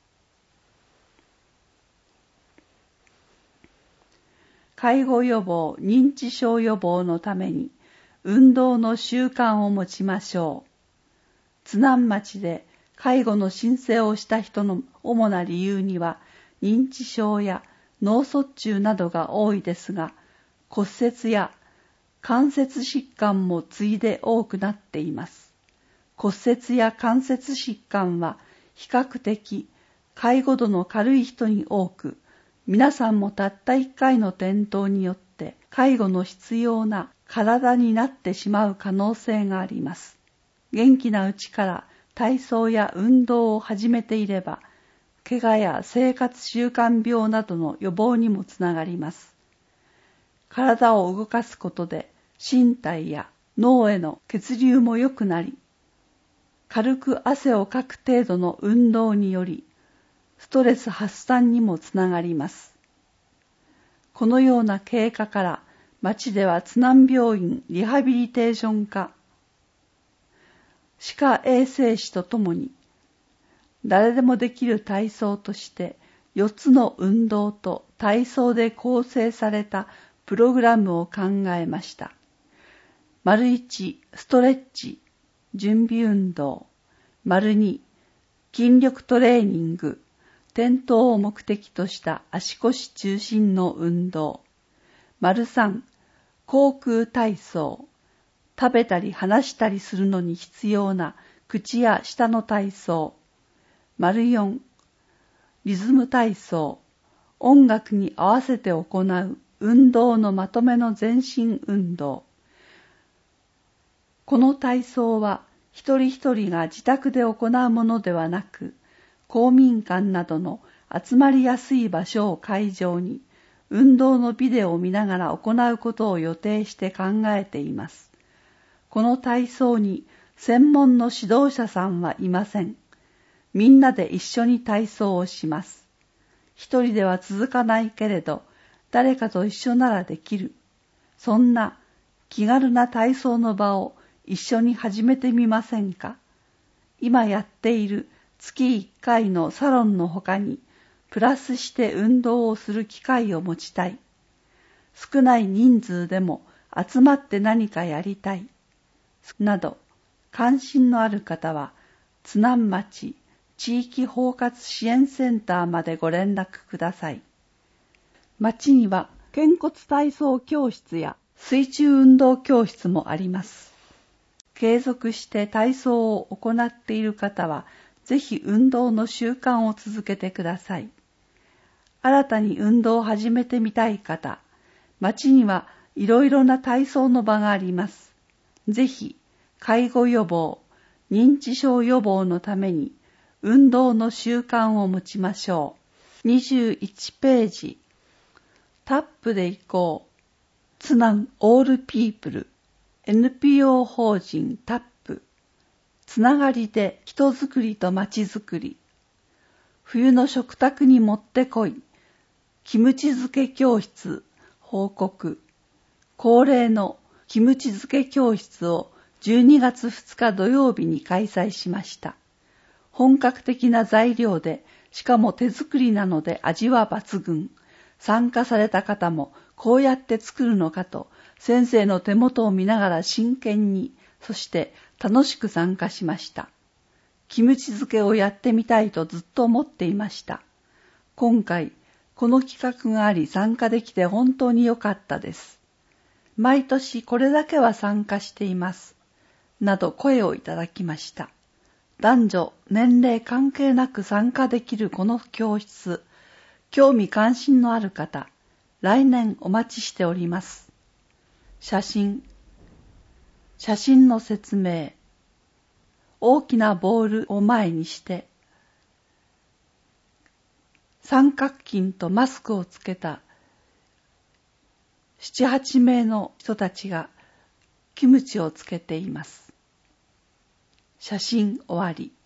介護予防、認知症予防のために運動の習慣を持ちましょう。津南町で介護の申請をした人の主な理由には認知症や脳卒中などが多いですが、骨折や関節疾患も次いで多くなっています。骨折や関節疾患は比較的介護度の軽い人に多く、皆さんもたった一回の転倒によって介護の必要な体になってしまう可能性があります。元気なうちから体操や運動を始めていれば、怪我や生活習慣病などの予防にもつながります。体を動かすことで身体や脳への血流も良くなり、軽く汗をかく程度の運動により、ストレス発散にもつながります。このような経過から、町では津南病院リハビリテーション科、歯科衛生士とともに、誰でもできる体操としてよっつの運動と体操で構成されたプログラムを考えました。丸一、ストレッチ、準備運動。丸二、筋力トレーニング、転倒を目的とした足腰中心の運動。丸三、口腔体操。食べたり話したりするのに必要な口や舌の体操。丸四、リズム体操。音楽に合わせて行う運動のまとめの全身運動。この体操は一人一人が自宅で行うものではなく、公民館などの集まりやすい場所を会場に運動のビデオを見ながら行うことを予定して考えています。この体操に専門の指導者さんはいません。みんなで一緒に体操をします。一人では続かないけれど、誰かと一緒ならできる。そんな気軽な体操の場を一緒に始めてみませんか。今やっている月いっかいのサロンの他に、プラスして運動をする機会を持ちたい。少ない人数でも集まって何かやりたい。など、関心のある方は、津南町地域包括支援センターまでご連絡ください。町には、肩骨体操教室や水中運動教室もあります。継続して体操を行っている方は、ぜひ運動の習慣を続けてください。新たに運動を始めてみたい方、町にはいろいろな体操の場があります。ぜひ、介護予防、認知症予防のために運動の習慣を持ちましょう。にじゅういちページ。タップで行こう。津南オールピープル エヌピーオー 法人タップ。つながりで人づくりとまちづくり。冬の食卓にもってこい。キムチ漬け教室報告。恒例のキムチ漬け教室をじゅうにがつふつか土曜日に開催しました。本格的な材料で、しかも手作りなので味は抜群。参加された方もこうやって作るのかと、先生の手元を見ながら真剣に、そして楽しく参加しました。キムチ漬けをやってみたいとずっと思っていました。今回、この企画があり参加できて本当に良かったです。毎年これだけは参加しています。など声をいただきました。男女、年齢関係なく参加できるこの教室、興味関心のある方、来年お待ちしております。写真。写真の説明。大きなボールを前にして、三角巾とマスクをつけた七八名の人たちがキムチをつけています。写真終わり。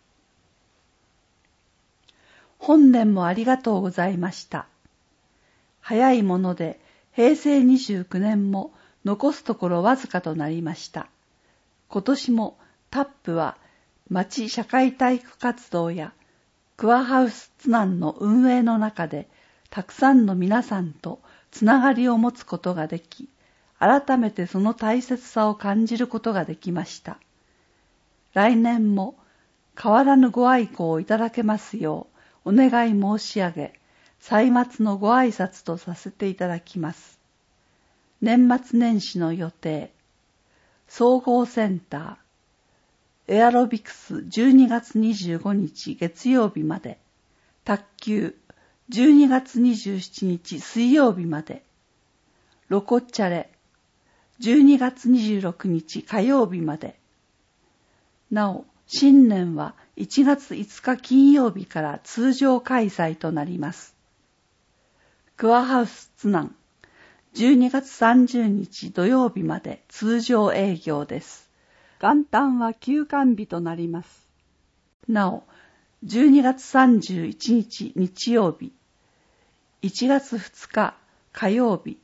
本年もありがとうございました。早いもので平成にじゅうきゅうねんも残すところわずかとなりました。今年もタップは町社会体育活動やクワハウス津南の運営の中でたくさんの皆さんとつながりを持つことができ、改めてその大切さを感じることができました。来年も変わらぬご愛顧をいただけますようお願い申し上げ、歳末のご挨拶とさせていただきます。年末年始の予定、総合センター、エアロビクスじゅうにがつにじゅうごにち月曜日まで、卓球じゅうにがつにじゅうしちにち水曜日まで、ロコッチャレじゅうにがつにじゅうろくにち火曜日まで。なお、新年はいちがついつか金曜日から通常開催となります。クワハウス津南じゅうにがつさんじゅうにち土曜日まで通常営業です。元旦は休館日となります。なお、じゅうにがつさんじゅういちにち日曜日、いちがつふつか火曜日、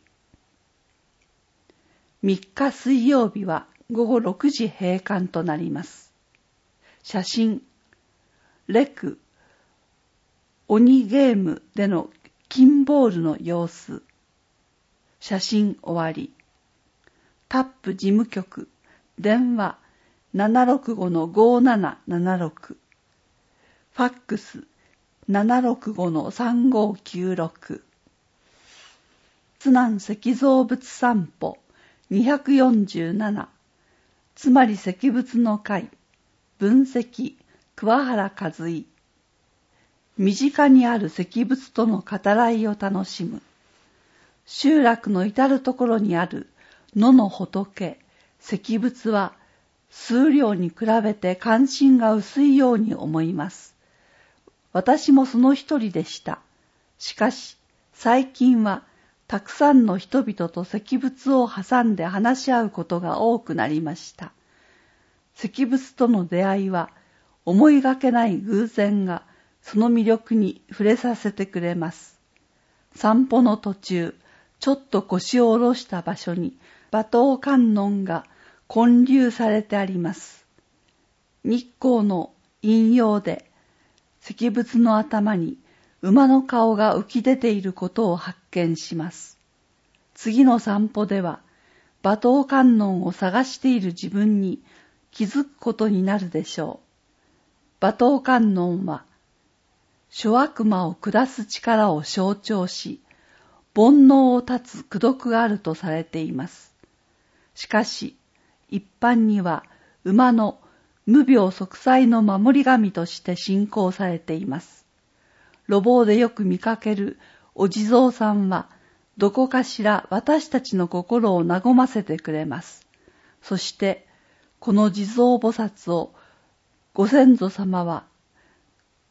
みっか水曜日はごごろくじ閉館となります。写真、レク、鬼ゲームでの金ボールの様子。写真終わり。タップ事務局、電話 ななろくごのごななななろく。ファックス ななろくごのさんごきゅうろく。津南石造物散歩にひゃくよんじゅうなな。つまり石仏の会、分析、桑原和井。身近にある石仏との語らいを楽しむ。集落の至るところにある野の仏、石仏は数量に比べて関心が薄いように思います。私もその一人でした。しかし、最近はたくさんの人々と石仏を挟んで話し合うことが多くなりました。石仏との出会いは思いがけない偶然がその魅力に触れさせてくれます。散歩の途中、ちょっと腰を下ろした場所に馬頭観音が建立されてあります。日光の引用で石仏の頭に馬の顔が浮き出ていることを発見します。次の散歩では馬頭観音を探している自分に気づくことになるでしょう。馬頭観音は諸悪魔を下す力を象徴し、煩悩を断つ功徳があるとされています。しかし、一般には馬の無病息災の守り神として信仰されています。路傍でよく見かけるお地蔵さんは、どこかしら私たちの心を和ませてくれます。そして、この地蔵菩薩をご先祖様は、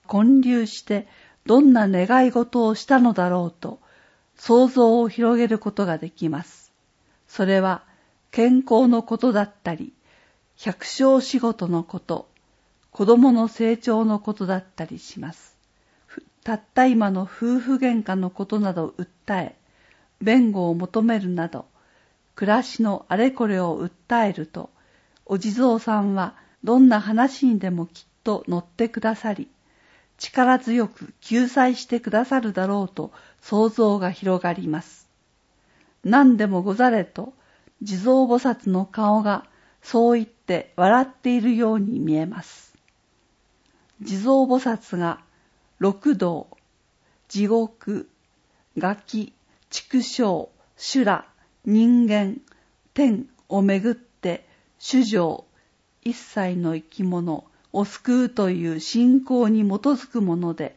建立してどんな願い事をしたのだろうと想像を広げることができます。それは健康のことだったり、百姓仕事のこと、子供の成長のことだったりします。たった今の夫婦喧嘩のことなどを訴え、弁護を求めるなど、暮らしのあれこれを訴えると、お地蔵さんはどんな話にでもきっと乗ってくださり、力強く救済してくださるだろうと想像が広がります。何でもござれと、地蔵菩薩の顔がそう言って笑っているように見えます。地蔵菩薩が六道、地獄、餓鬼、畜生、修羅、人間、天をめぐって衆生、一切の生き物を救うという信仰に基づくもので、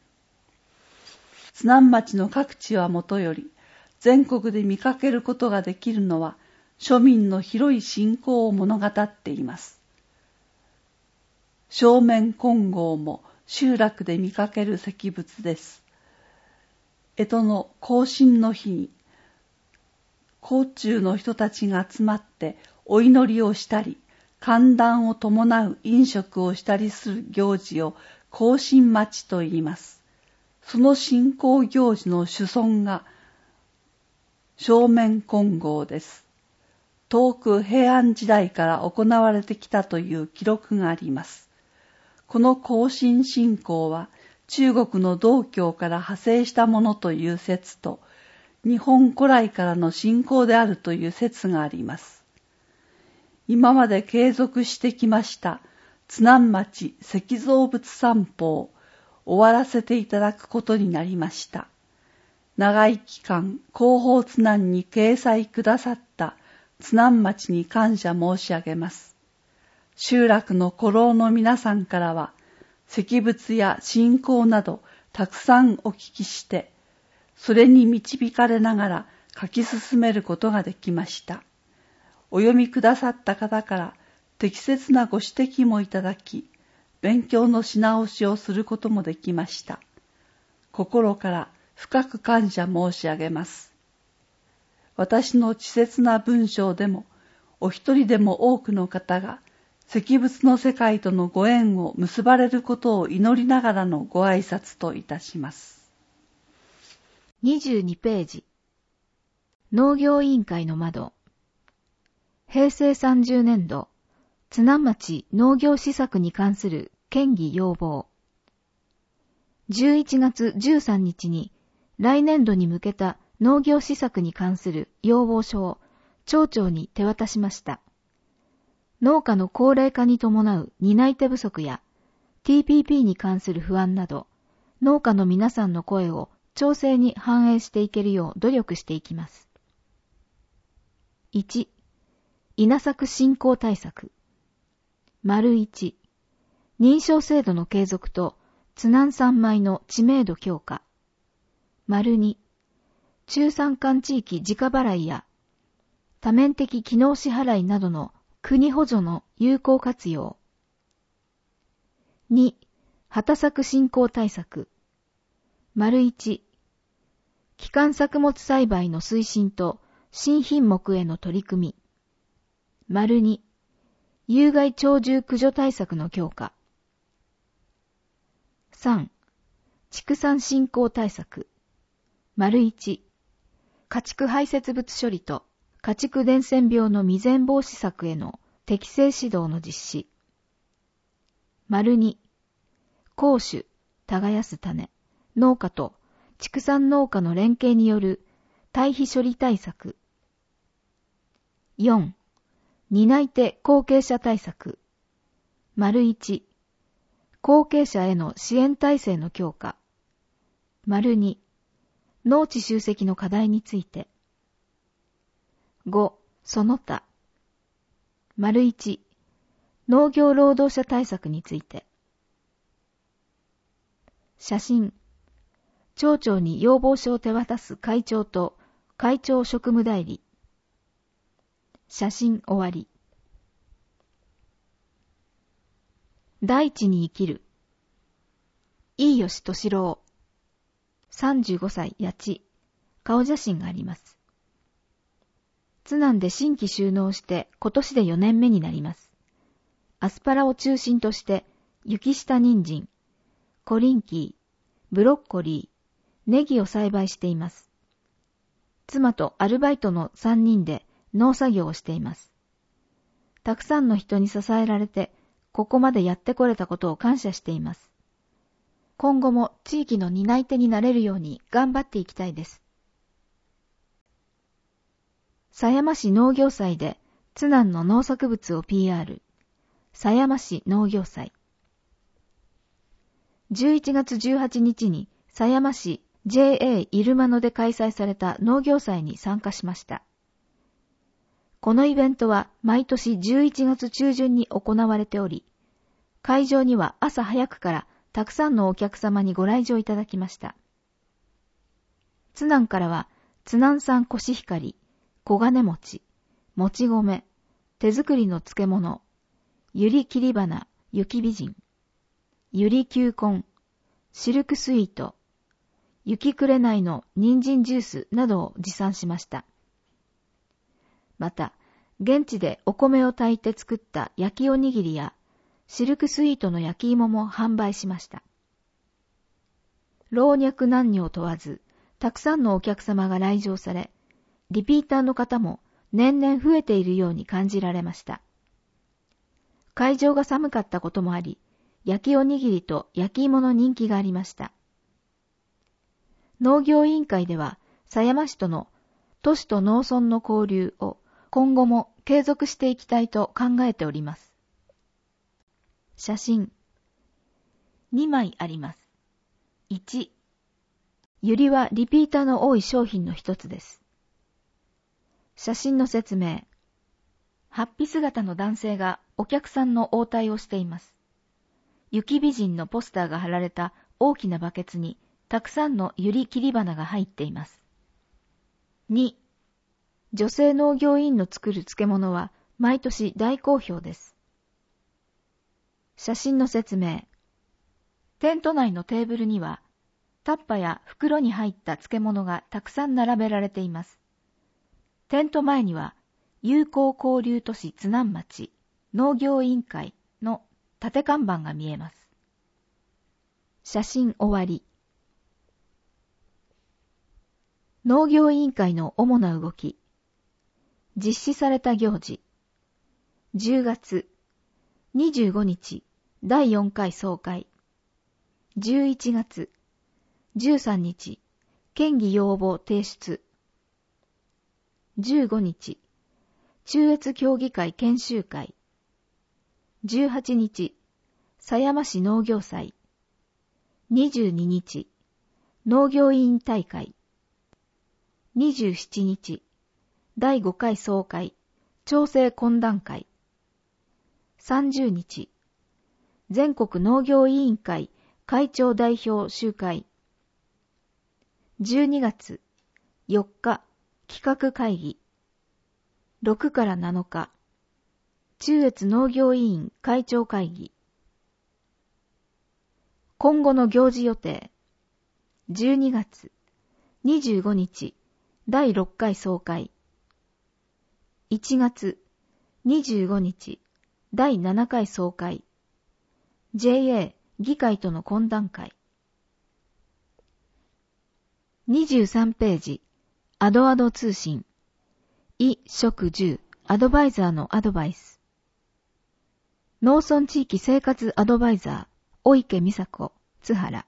津南町の各地はもとより、全国で見かけることができるのは、庶民の広い信仰を物語っています。正面金剛も集落で見かける石仏です。江戸の行進の日に、甲冑の人たちが集まってお祈りをしたり、寒暖を伴う飲食をしたりする行事を行進待ちと言います。その信仰行事の主尊が正面金剛です。遠く平安時代から行われてきたという記録があります。この行進信仰は中国の道教から派生したものという説と、日本古来からの信仰であるという説があります。今まで継続してきました津南町石像仏散歩を終わらせていただくことになりました。長い期間広報津南に掲載くださった津南町に感謝申し上げます。集落の古老の皆さんからは石仏や信仰などたくさんお聞きして、それに導かれながら書き進めることができました。お読みくださった方から適切なご指摘もいただき、勉強のし直しをすることもできました。心から深く感謝申し上げます。私の稚拙な文章でも、お一人でも多くの方が石仏の世界とのご縁を結ばれることを祈りながらのご挨拶といたします。 にじゅうにページ、農業委員会の窓。平成さんじゅうねん度、津南町農業施策に関する県議要望。じゅういちがつじゅうさんにちに来年度に向けた農業施策に関する要望書を町長に手渡しました。農家の高齢化に伴う担い手不足や ティーピーピー に関する不安など、農家の皆さんの声を調整に反映していけるよう努力していきます。いち、稲作振興対策。丸いち、認証制度の継続と津南産米の知名度強化。丸に、中山間地域自家払いや多面的機能支払いなどの国補助の有効活用。に、畑作振興対策。丸いち、基幹作物栽培の推進と新品目への取り組み。丸に、有害鳥獣駆除対策の強化。さん、畜産振興対策。丸いち、家畜排泄物処理と家畜伝染病の未然防止策への適正指導の実施。丸に、公種、耕す種、農家と畜産農家の連携による堆肥処理対策。よん、担い手後継者対策。丸いち、後継者への支援体制の強化。丸に、農地集積の課題について。ご、その他。丸いち、農業労働者対策について。写真。町長に要望書を手渡す会長と会長職務代理。写真終わり。大地に生きる。 飯吉敏郎。さんじゅうごさい、八千。顔写真があります。津南で新規就農して今年でよねんめになります。アスパラを中心として雪下人参、コリンキー、ブロッコリー、ネギを栽培しています。妻とアルバイトのさんにんで農作業をしています。たくさんの人に支えられてここまでやってこれたことを感謝しています。今後も地域の担い手になれるように頑張っていきたいです。狭山市農業祭で津南の農作物を ピーアール。狭山市農業祭。じゅういちがつじゅうはちにちに狭山市 ジェーエー イルマノで開催された農業祭に参加しました。このイベントは毎年じゅういちがつちゅうじゅんに行われており、会場には朝早くからたくさんのお客様にご来場いただきました。津南からは津南産コシヒカリ、黄金餅、もち米、手作りの漬物、ゆり切り花、雪美人、ゆり球根、シルクスイート、雪くれないの人参ジュースなどを持参しました。また、現地でお米を炊いて作った焼きおにぎりやシルクスイートの焼き芋も販売しました。老若男女を問わず、たくさんのお客様が来場され、リピーターの方も年々増えているように感じられました。会場が寒かったこともあり、焼きおにぎりと焼き芋の人気がありました。農業委員会では、狭山市との都市と農村の交流を今後も継続していきたいと考えております。写真にまいあります。いち、ユリはリピーターの多い商品の一つです。写真の説明。法被姿の男性がお客さんの応対をしています。雪美人のポスターが貼られた大きなバケツにたくさんのユリ切り花が入っています。に、女性農業委員の作る漬物は毎年大好評です。写真の説明。テント内のテーブルにはタッパや袋に入った漬物がたくさん並べられています。テント前には友好交流都市津南町農業委員会の縦看板が見えます。写真終わり。農業委員会の主な動き。実施された行事。じゅうがつにじゅうごにちだいよんかい総会。じゅういちがつじゅうさんにち県議要望提出。じゅうごにち中越協議会研修会。じゅうはちにち狭山市農業祭。にじゅうににち農業委員大会。にじゅうしちにちだいごかい総会調整懇談会。さんじゅうにち全国農業委員会会長代表集会。じゅうにがつよっか企画会議。ろくからなのか中越農業委員会長会議。今後の行事予定。じゅうにがつにじゅうごにちだいろっかい総会。いちがつにじゅうごにちだいななかい総会。ジェーエー 議会との懇談会。にじゅうさんページアドアド通信。衣食住アドバイザーのアドバイス。農村地域生活アドバイザーお池美佐子津原。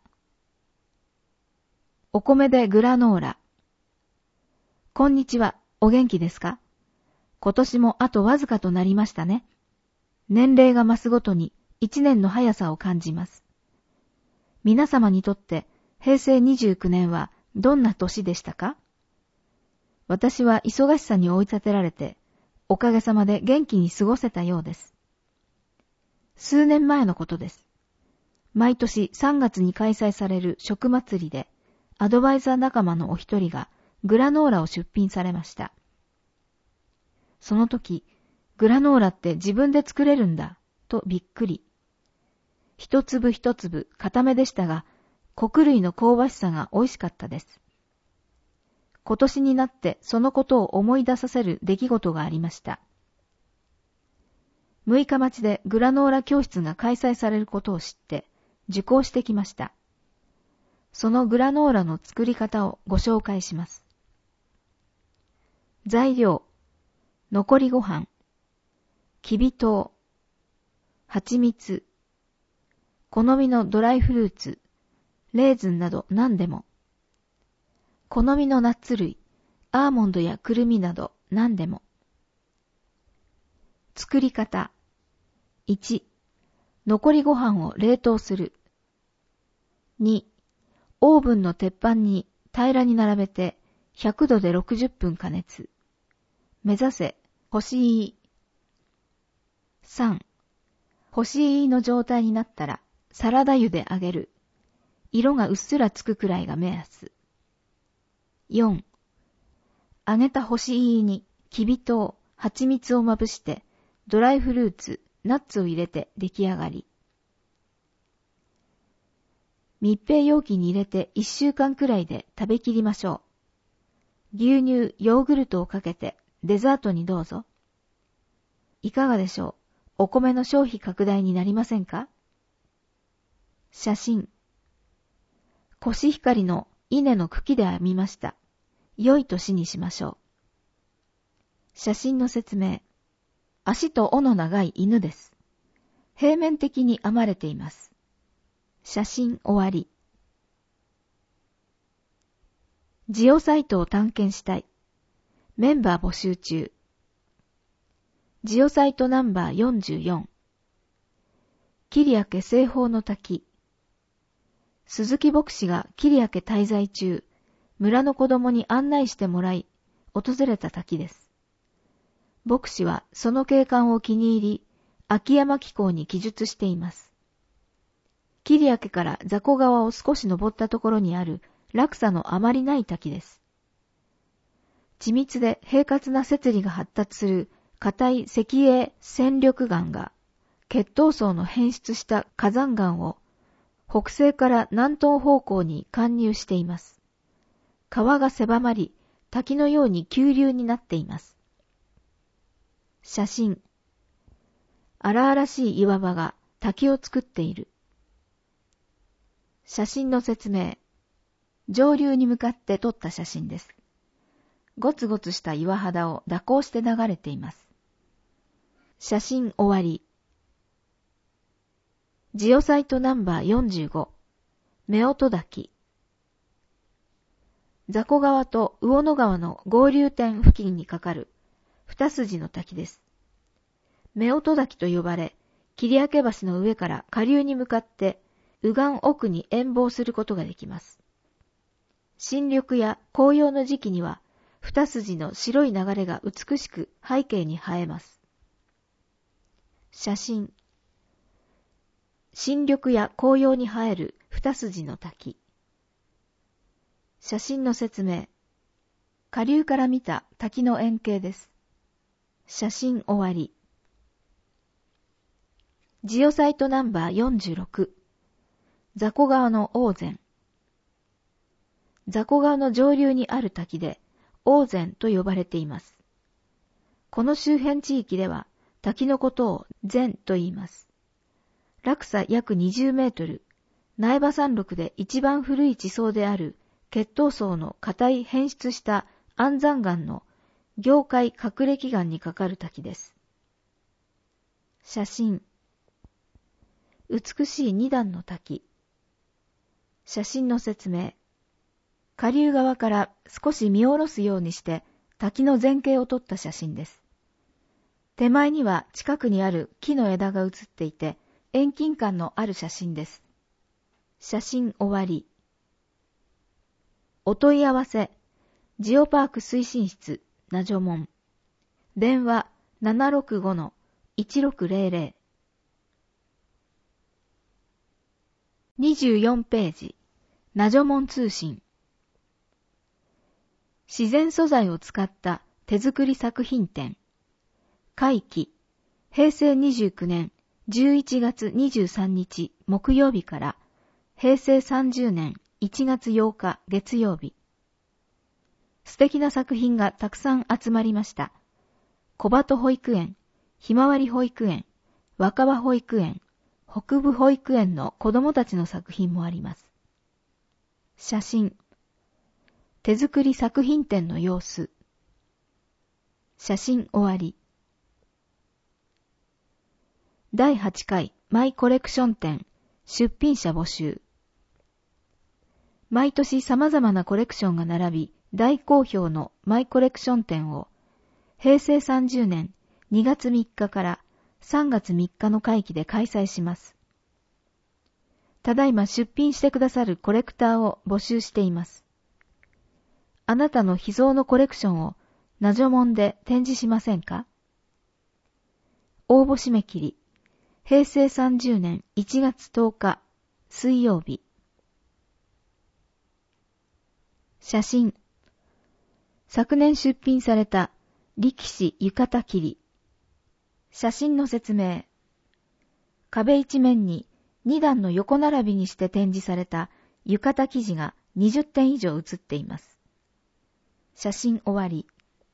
お米でグラノーラ。こんにちは、お元気ですか？今年もあとわずかとなりましたね。年齢が増すごとに一年の速さを感じます。皆様にとってへいせいにじゅうきゅうねんはどんな年でしたか？私は忙しさに追い立てられて、おかげさまで元気に過ごせたようです。数年前のことです。毎年さんがつに開催される食祭りで、アドバイザー仲間のお一人がグラノーラを出品されました。その時、グラノーラって自分で作れるんだ、とびっくり。一粒一粒固めでしたが、 穀類の香ばしさが美味しかったです。今年になってそのことを思い出させる出来事がありました。六日町でグラノーラ教室が開催されることを知って受講してきました。そのグラノーラの作り方をご紹介します。材料、残りご飯、きび糖、蜂蜜、好みのドライフルーツ、レーズンなど何でも、好みのナッツ類、アーモンドやくるみなど何でも。作り方。いち、残りご飯を冷凍する。に、オーブンの鉄板に平らに並べてひゃくどでろくじゅっぷん加熱。目指せ、干しい。さん、干しいの状態になったらサラダ油で揚げる。色がうっすらつくくらいが目安。よん、揚げた干しいにきび糖、蜂蜜をまぶしてドライフルーツ、ナッツを入れて出来上がり。密閉容器に入れていっしゅうかんくらいで食べきりましょう。牛乳、ヨーグルトをかけてデザートにどうぞ。いかがでしょう。お米の消費拡大になりませんか？写真。コシヒカリの稲の茎で編みました。良い年にしましょう。写真の説明。足と尾の長い犬です。平面的に編まれています。写真終わり。ジオサイトを探検したい。メンバー募集中。ジオサイトナンバーよんじゅうよん。桐明西方の滝。鈴木牧師が桐明滞在中、村の子供に案内してもらい、訪れた滝です。牧師はその景観を気に入り、秋山紀行に記述しています。桐明から雑魚川を少し登ったところにある落差のあまりない滝です。緻密で平滑な節理が発達する硬い石英鮮緑岩が、血頭層の変質した火山岩を北西から南東方向に貫入しています。川が狭まり、滝のように急流になっています。写真。荒々しい岩場が滝を作っている。写真の説明。上流に向かって撮った写真です。ゴツゴツした岩肌を蛇行して流れています。写真終わり。ジオサイトナンバーよんじゅうご。夫婦滝。雑魚川と魚野川の合流点付近にかかる二筋の滝です。夫婦滝と呼ばれ、桐明橋の上から下流に向かって右岸奥に遠望することができます。新緑や紅葉の時期には二筋の白い流れが美しく背景に映えます。写真。新緑や紅葉に映える二筋の滝。写真の説明。下流から見た滝の円形です。写真終わり。ジオサイトナンバーよんじゅうろく。雑魚川の大禅。雑魚川の上流にある滝で大禅と呼ばれています。この周辺地域では滝のことを禅と言います。落差約にじゅうメートル、苗場山麓で一番古い地層である血頭層の硬い変質した安山岩の凝灰隠れ奇岩にかかる滝です。写真。美しい二段の滝。写真の説明。下流側から少し見下ろすようにして滝の前景を撮った写真です。手前には近くにある木の枝が写っていて遠近感のある写真です。写真終わり。お問い合わせ。ジオパーク推進室、ナジョモン。電話 ななろくごのいちろくぜろぜろ。にじゅうよんページ。ナジョモン通信。自然素材を使った手作り作品展。会期。へいせいにじゅうきゅうねんじゅういちがつにじゅうさんにち木曜日からへいせいさんじゅうねんいちがつようか月曜日。素敵な作品がたくさん集まりました。小鳩保育園、ひまわり保育園、若葉保育園、北部保育園の子供たちの作品もあります。写真。手作り作品展の様子。写真終わり。だいはちかいマイコレクション展出品者募集。毎年様々なコレクションが並び大好評のマイコレクション展をへいせいさんじゅうねんにがつみっかからさんがつみっかの会期で開催します。ただいま出品してくださるコレクターを募集しています。あなたの秘蔵のコレクションをナジョモンで展示しませんか？応募締め切り、へいせいさんじゅうねんいちがつとおか水曜日。写真。昨年出品された力士浴衣切。写真の説明。壁一面ににだんの横並びにして展示された浴衣生地がにじゅってん以上写っています。写真終わり。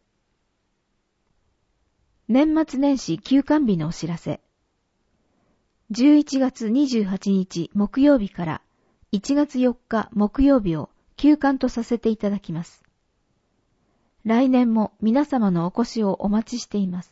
年末年始休館日のお知らせ。じゅういちがつにじゅうはちにち木曜日からいちがつよっか木曜日を休館とさせていただきます。来年も皆様のお越しをお待ちしています。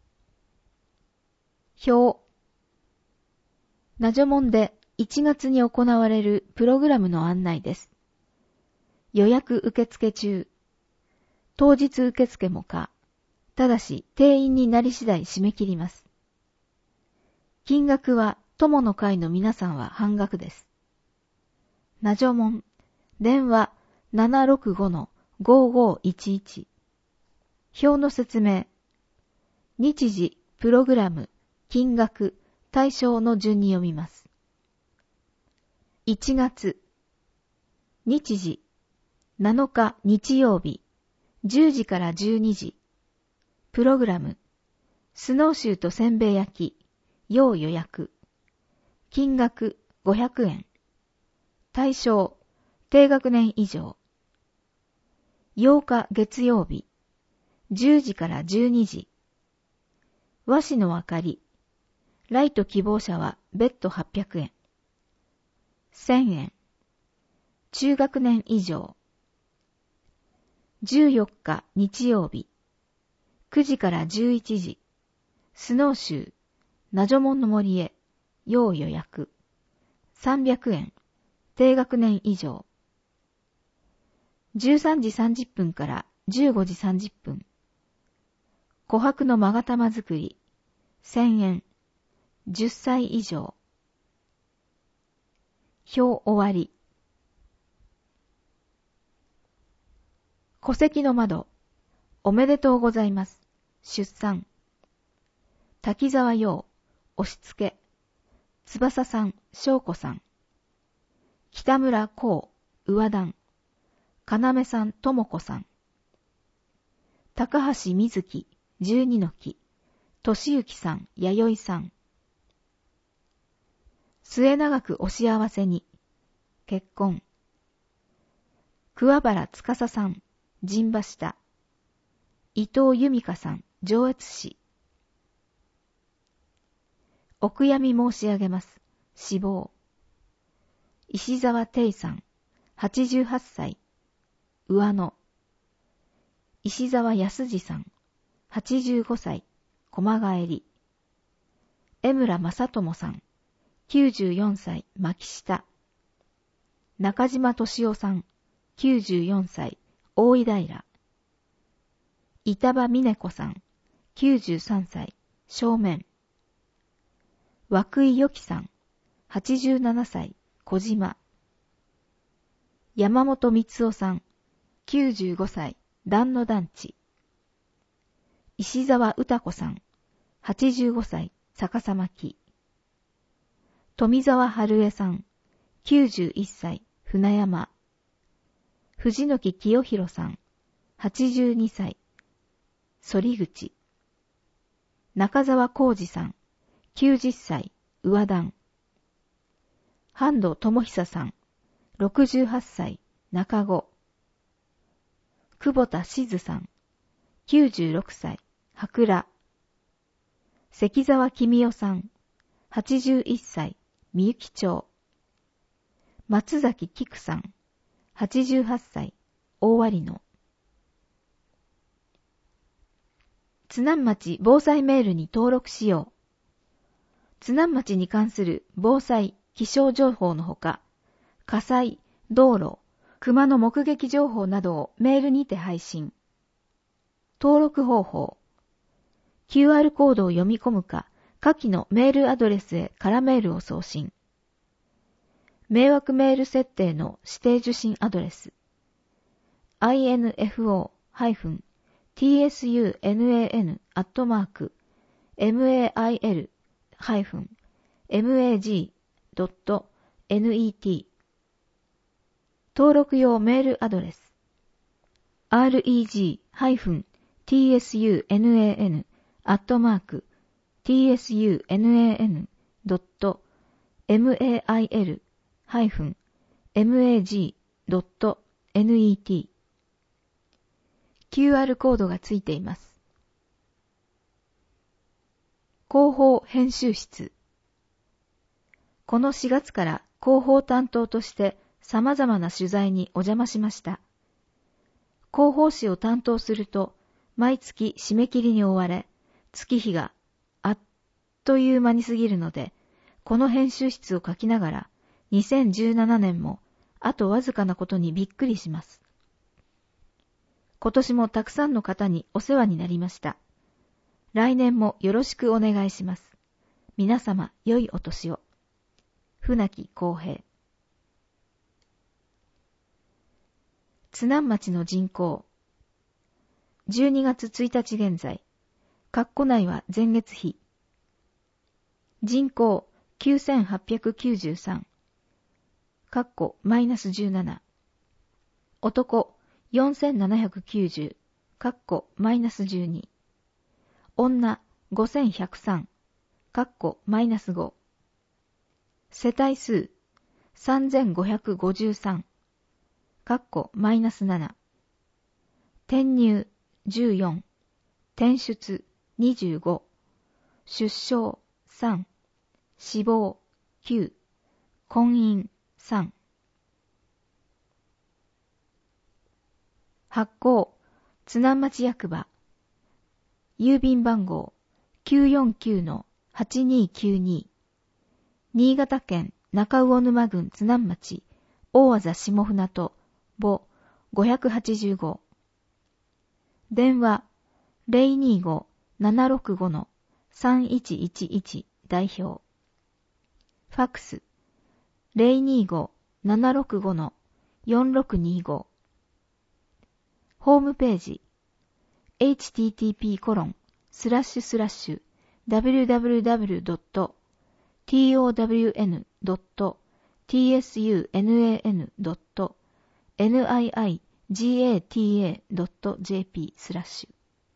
表。ナジョモンでいちがつに行われるプログラムの案内です。予約受付中。当日受付も可。ただし定員になり次第締め切ります。金額は友の会の皆さんは半額です。ナジョモン。電話 ななろくごのごごいちいち。表の説明。日時、プログラム、金額、対象の順に読みます。いちがつ。日時。なのか日曜日。じゅうじからじゅうにじ。プログラム。スノーシューとせんべい焼き。要予約。金額ごひゃくえん。対象。低学年以上。ようか月曜日。じゅうじからじゅうにじ。和紙の明かり。ライト希望者は別途はっぴゃくえん。せんえん。中学年以上。じゅうよっか日曜日。くじからじゅういちじ。スノーシュー。ナジョモンの森へ。要予約。さんびゃくえん。低学年以上。じゅうさんじさんじゅっぷんからじゅうごじさんじゅっぷん。琥珀の勾玉作り。せんえん。じゅっさい以上。表終わり。戸籍の窓。おめでとうございます。出産。滝沢陽、押し付け。翼さん、翔子さん。北村光、上段。要さん、智子さん。高橋瑞希、十二の木。俊之さん、弥生さん。末永くお幸せに。結婚。桑原司さん、陣馬下。伊藤由美香さん、上越市。お悔やみ申し上げます。死亡。石沢定さん、はちじゅうはっさい。上野。石沢康二さん、はちじゅうごさい。駒帰り。江村正智さん、きゅうじゅうよんさい。牧下。中島敏夫さん、きゅうじゅうよんさい。大井平。板場美音子さん、きゅうじゅうさんさい。正面。涌井由紀さん、はちじゅうななさい。小島。山本光夫さん、きゅうじゅうごさい。団野団地。石沢歌子さん、はちじゅうごさい。逆さ巻。富沢春江さん、きゅうじゅういっさい。船山。藤木清弘さん、はちじゅうにさい。反口。中沢浩二さん、きゅうじゅっさい。上段。 半藤智久さん、ろくじゅうはっさい、中子。久保田静さん、きゅうじゅうろくさい、白羅。関沢公代さん、はちじゅういっさい、みゆき町。松崎菊さん、はちじゅうはっさい、大割野。津南町防災メールに登録しよう。津南町に関する防災、気象情報のほか、火災、道路、熊の目撃情報などをメールにて配信。登録方法。キューアール コードを読み込むか、下記のメールアドレスへ空メールを送信。迷惑メール設定の指定受信アドレス。インフォ ティーエスユーエヌエーエヌ アットマーク メール マジ ドット ネット 登録用メールアドレス レグ ティーエスユーエヌエーエヌ アットマーク ティーエスユーエヌエーエヌ ドット メール マジ ドット ネット キューアール コードがついています。広報編集室。このしがつから広報担当として様々な取材にお邪魔しました。広報誌を担当すると毎月締め切りに追われ、月日があっという間に過ぎるので、この編集室を書きながらにせんじゅうななねんもあとわずかなことにびっくりします。今年もたくさんの方にお世話になりました。来年もよろしくお願いします。皆様、良いお年を。船木公平。津南町の人口。じゅうにがつついたち現在、括弧内は前月比。人口きゅうせんはっぴゃくきゅうじゅうさん。括弧マイナスじゅうなな。男よんせんななひゃくきゅうじゅう、括弧マイナスじゅうに。女ごせんひゃくさん、括弧マイナスご。世帯数さんぜんごひゃくごじゅうさん、括弧マイナスなな。転入じゅうよん、転出にじゅうご、出生さん、死亡きゅう、婚姻さん。発行、津南町役場。郵便番号 きゅうよんきゅうのはちにきゅうに。新潟県中魚沼郡津南町、大字下船渡、簿ごひゃくはちじゅうご。電話 ゼロにーご ななろくごのさんいちいちいち 代表。ファックス ゼロにーご ななろくごのよんろくにーご。ホームページ エイチティーティーピーコロンスラッシュスラッシュダブリューダブリューダブリュードットトウンドットツナドットニガタドットジェーピー スラッシュ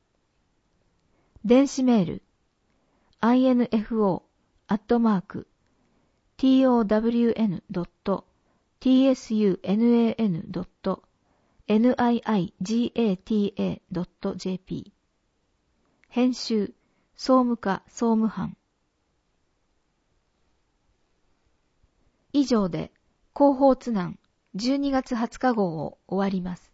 電子メール インフォ アットマーク トウンドットツナドットニガタドットジェーピー 編集総務課総務班。以上で広報津南じゅうにがつはつか号を終わります。